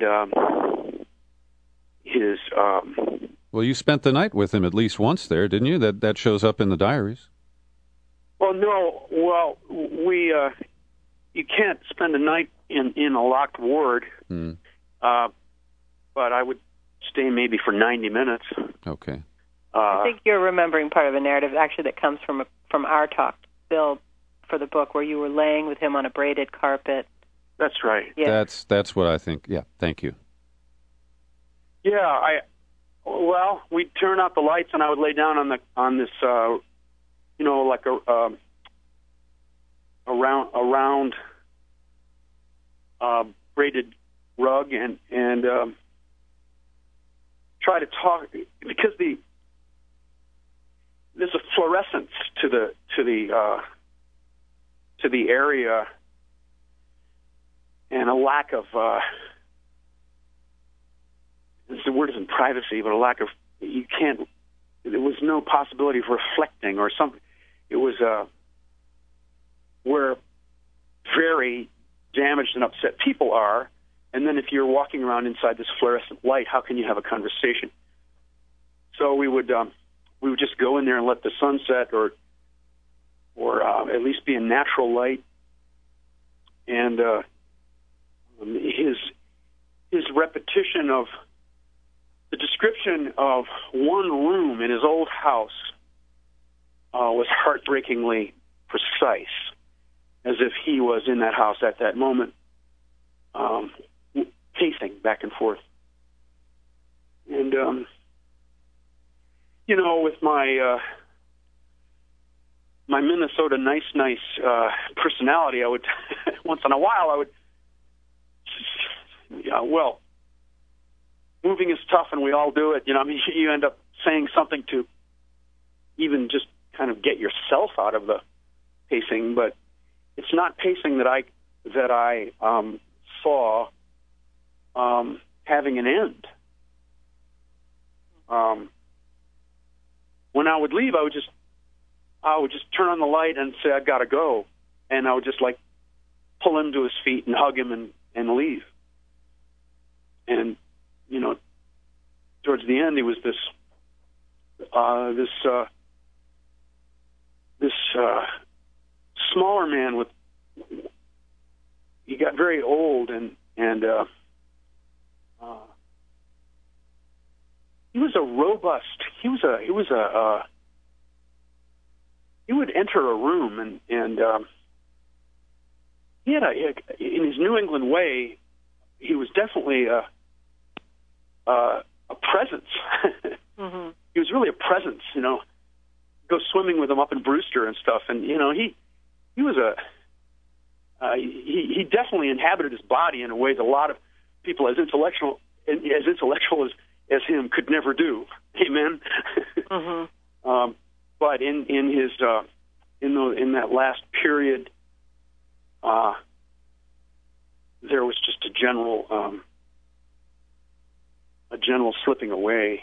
his...
Well, you spent the night with him at least once there, didn't you? That shows up in the diaries.
Well, no. Well, you can't spend a night in a locked ward, but I would stay maybe for 90 minutes.
Okay.
I think you're remembering part of a narrative actually that comes from our talk, Bill, for the book, where you were laying with him on a braided carpet.
That's right.
Yeah.
That's what I think. Yeah. Thank you.
Yeah. Well, we'd turn out the lights, and I would lay down on this, like a round braided rug, and try to talk, because there's a fluorescence to the area, and a lack of the word isn't privacy, but a lack of, there was no possibility of reflecting or something. It was where very damaged and upset people are, and then if you're walking around inside this fluorescent light, how can you have a conversation? So we would just go in there and let the sun set, or at least be in natural light. And his repetition of the description of one room in his old house was heartbreakingly precise, as if he was in that house at that moment, pacing back and forth. And, with my Minnesota nice personality, I would, once in a while, moving is tough, and we all do it. You end up saying something to even just kind of get yourself out of the pacing, but it's not pacing that I saw having an end. When I would leave, I would just turn on the light and say, I've got to go. And I would just like pull him to his feet and hug him and leave. And, you know, towards the end, he was this smaller man he got very old and he was a robust. He would enter a room and he had in his New England way, he was definitely a presence. Mm-hmm. He was really a presence, you know. Go swimming with him up in Brewster and stuff, and you know he was he definitely inhabited his body in a way that a lot of people as intellectual as him could never do. Amen. Mm-hmm. But in his in that last period, there was just a general slipping away.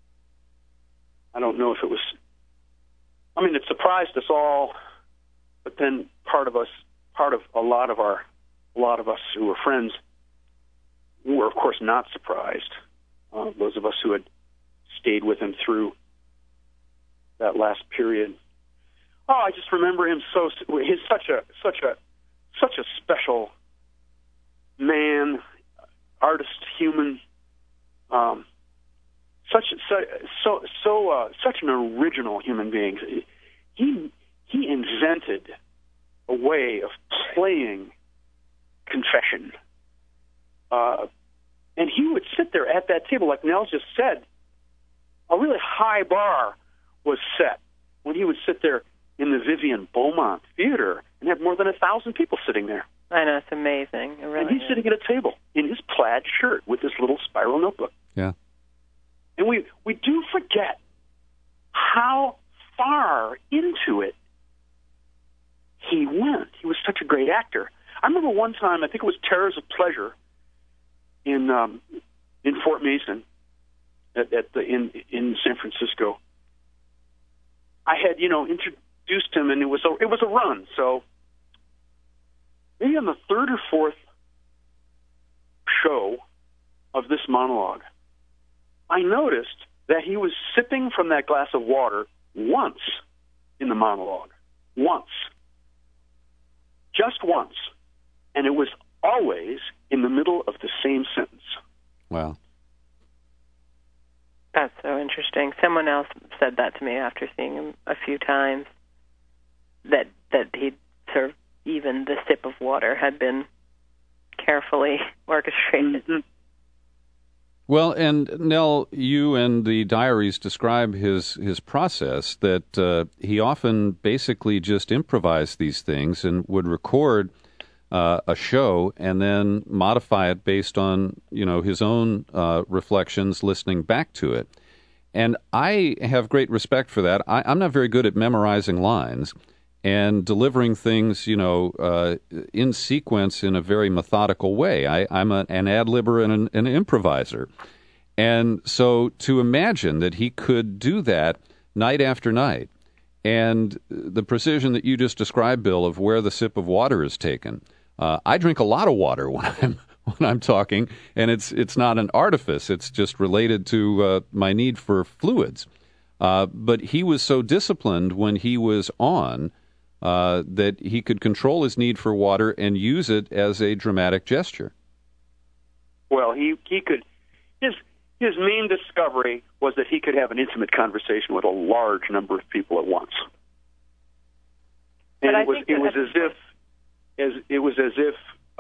I don't know if it was. I mean, it surprised us all, but then part of a lot of us who were friends were, of course, not surprised. Those of us who had stayed with him through that last period. Oh, I just remember him he's such a special man, artist, human, such an original human being. He invented a way of playing confession, and he would sit there at that table, like Nell just said. A really high bar was set when he would sit there in the Vivian Beaumont Theater and have more than 1,000 people sitting there.
I know, it's amazing. It really
and he's sitting at a table in his plaid shirt with this little spiral notebook.
Yeah.
And we do forget how far into it he went. He was such a great actor. I remember one time, I think it was Terrors of Pleasure in Fort Mason in San Francisco. I had, introduced him, and it was a run. So maybe on the third or fourth show of this monologue, I noticed that he was sipping from that glass of water once in the monologue. Once. Just once. And it was always in the middle of the same sentence.
Wow.
That's so interesting. Someone else said that to me after seeing him a few times, that he'd served, even the sip of water had been carefully orchestrated. Mm-hmm.
Well, and Nell, you and the diaries describe his process, that he often basically just improvised these things and would record a show and then modify it based on, his own reflections, listening back to it. And I have great respect for that. I'm not very good at memorizing lines and delivering things, in sequence in a very methodical way. I'm an ad-libber and an improviser. And so to imagine that he could do that night after night, and the precision that you just described, Bill, of where the sip of water is taken. I drink a lot of water when I'm talking, and it's not an artifice. It's just related to my need for fluids. But he was so disciplined when he was on that he could control his need for water and use it as a dramatic gesture.
Well, he could. His main discovery was that he could have an intimate conversation with a large number of people at once. And it was as if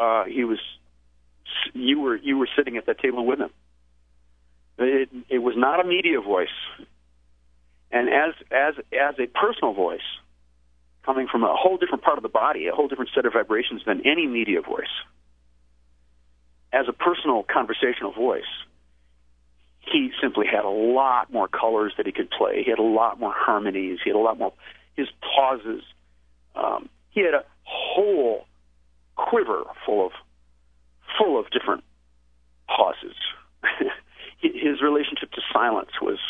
you were sitting at that table with him. It was not a media voice, and as a personal voice, coming from a whole different part of the body, a whole different set of vibrations than any media voice. As a personal conversational voice, he simply had a lot more colors that he could play. He had a lot more harmonies. He had a lot more. his pauses. He had a whole quiver full of different pauses. His relationship to silence was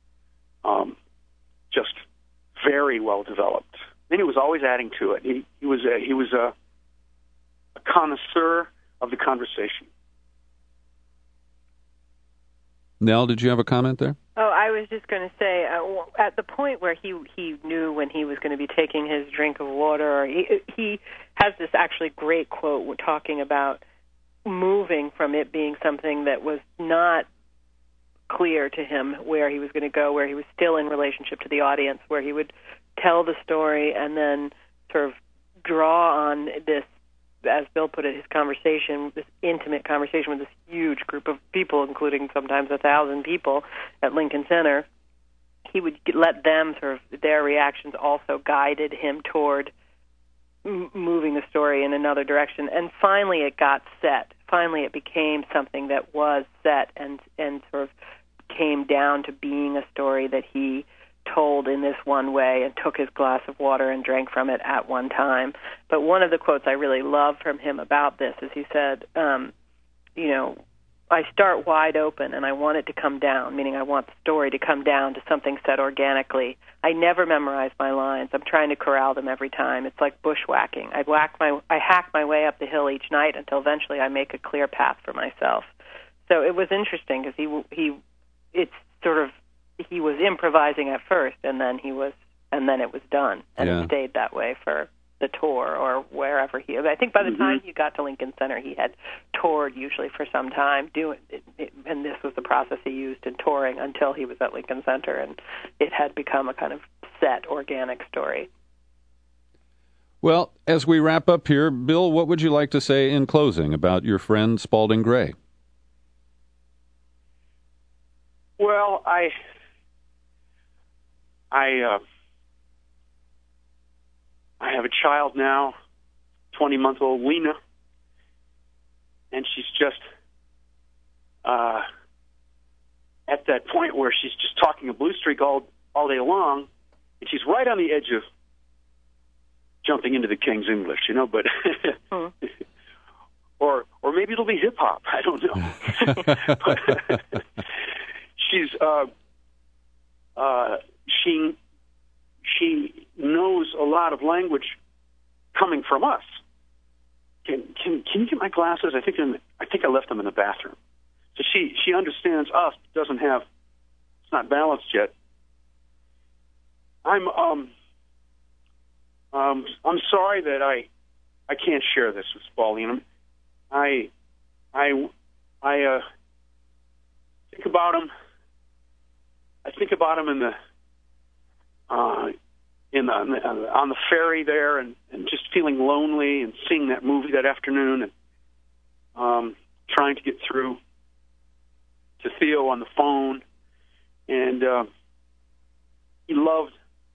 just very well developed, and he was always adding to it. He was a connoisseur of the conversation.
Nell, did you have a comment there?
Oh, I was just going to say, at the point where he knew when he was going to be taking his drink of water, he has this actually great quote talking about moving from it being something that was not clear to him where he was going to go, where he was still in relationship to the audience, where he would tell the story and then sort of draw on this, as Bill put it, his conversation, this intimate conversation with this huge group of people, including sometimes 1,000 people at Lincoln Center. He would let them sort of, their reactions also guided him toward moving the story in another direction. And finally it got set. Finally it became something that was set and sort of came down to being a story that he told in this one way and took his glass of water and drank from it at one time. But one of the quotes I really love from him about this is he said, I start wide open and I want it to come down, meaning I want the story to come down to something said organically. I never memorize my lines. I'm trying to corral them every time. It's like bushwhacking. I hack my way up the hill each night until eventually I make a clear path for myself. So it was interesting because he was improvising at first, and then it was done, and it stayed that way for the tour or wherever he. I think by the time he got to Lincoln Center, he had toured usually for some time, and this was the process he used in touring until he was at Lincoln Center, and it had become a kind of set, organic story.
Well, as we wrap up here, Bill, what would you like to say in closing about your friend Spalding Gray?
Well, I have a child now, 20-month-old Lena, and she's just at that point where she's just talking a blue streak all day long, and she's right on the edge of jumping into the King's English, but or maybe it'll be hip hop. I don't know. But she's she knows a lot of language coming from us. Can you get my glasses? I think I left them in the bathroom. So she understands us. It's not balanced yet. I'm sorry that I can't share this with Spalding. I think about him. I think about him on the ferry there, and just feeling lonely, and seeing that movie that afternoon, and trying to get through to Theo on the phone, and he loved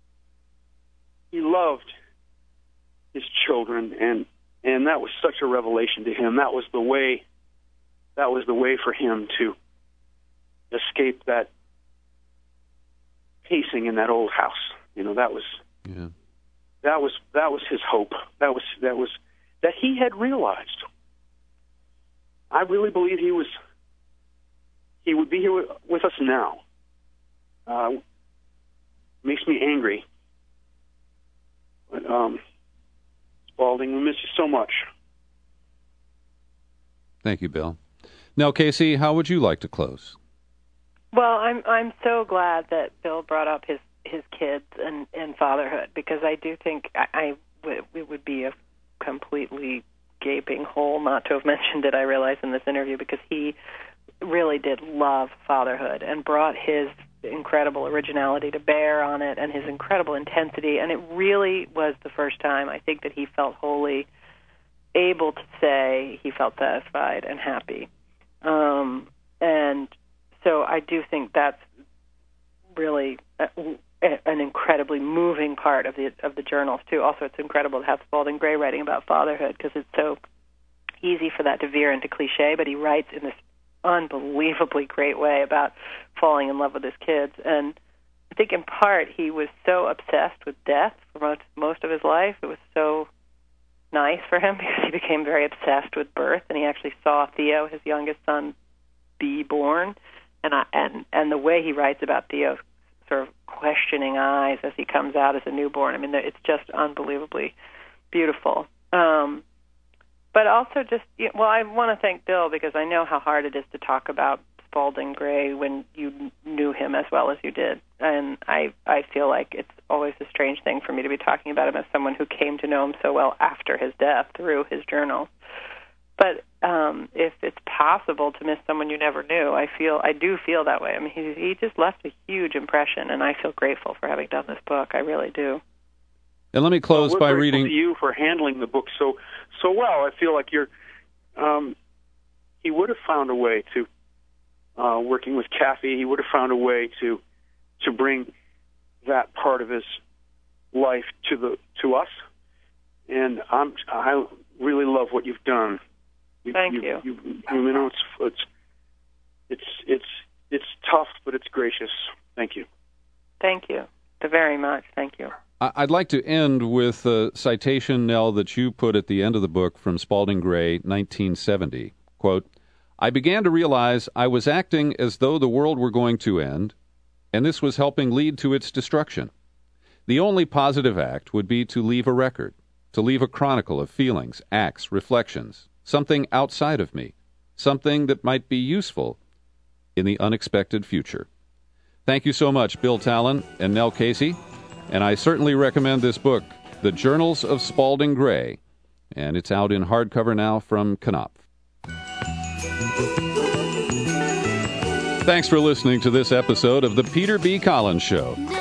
his children, and that was such a revelation to him. That was the way for him to escape that pacing in that old house. That was his hope. That was that he had realized. I really believe he would be here with us now. Makes me angry. But Spalding, we miss you so much.
Thank you, Bill. Now, Casey, how would you like to close?
Well, I'm so glad that Bill brought up his kids and fatherhood, because I do think it would be a completely gaping hole not to have mentioned it, I realize, in this interview, because he really did love fatherhood and brought his incredible originality to bear on it and his incredible intensity, and it really was the first time I think that he felt wholly able to say he felt satisfied and happy. And so I do think that's really an incredibly moving part of the journals too. Also, it's incredible to have Spalding Gray writing about fatherhood, because it's so easy for that to veer into cliche, but he writes in this unbelievably great way about falling in love with his kids. And I think in part he was so obsessed with death for most of his life. It was so nice for him because he became very obsessed with birth, and he actually saw Theo, his youngest son, be born. And the way he writes about Theo's sort of questioning eyes as he comes out as a newborn, I mean, it's just unbelievably beautiful. But also just, well, I want to thank Bill because I know how hard it is to talk about Spalding Gray when you knew him as well as you did. And I feel like it's always a strange thing for me to be talking about him as someone who came to know him so well after his death through his journals. But if it's possible to miss someone you never knew, I do feel that way. I mean, he just left a huge impression, and I feel grateful for having done this book. I really do.
And let me close by reading.
To you for handling the book so well. I feel like you're. He would have found a way to, working with Kathy. He would have found a way to bring that part of his life to us. And I really love what you've done.
Thank you.
You know, it's tough, but it's gracious. Thank you.
Thank you very much. Thank you.
I'd like to end with a citation, Nell, that you put at the end of the book from Spalding Gray, 1970. Quote, "I began to realize I was acting as though the world were going to end, and this was helping lead to its destruction. The only positive act would be to leave a record, to leave a chronicle of feelings, acts, reflections, something outside of me, something that might be useful in the unexpected future." Thank you so much, Bill Talen and Nell Casey. And I certainly recommend this book, The Journals of Spalding Gray, and it's out in hardcover now from Knopf. Thanks for listening to this episode of The Peter B. Collins Show.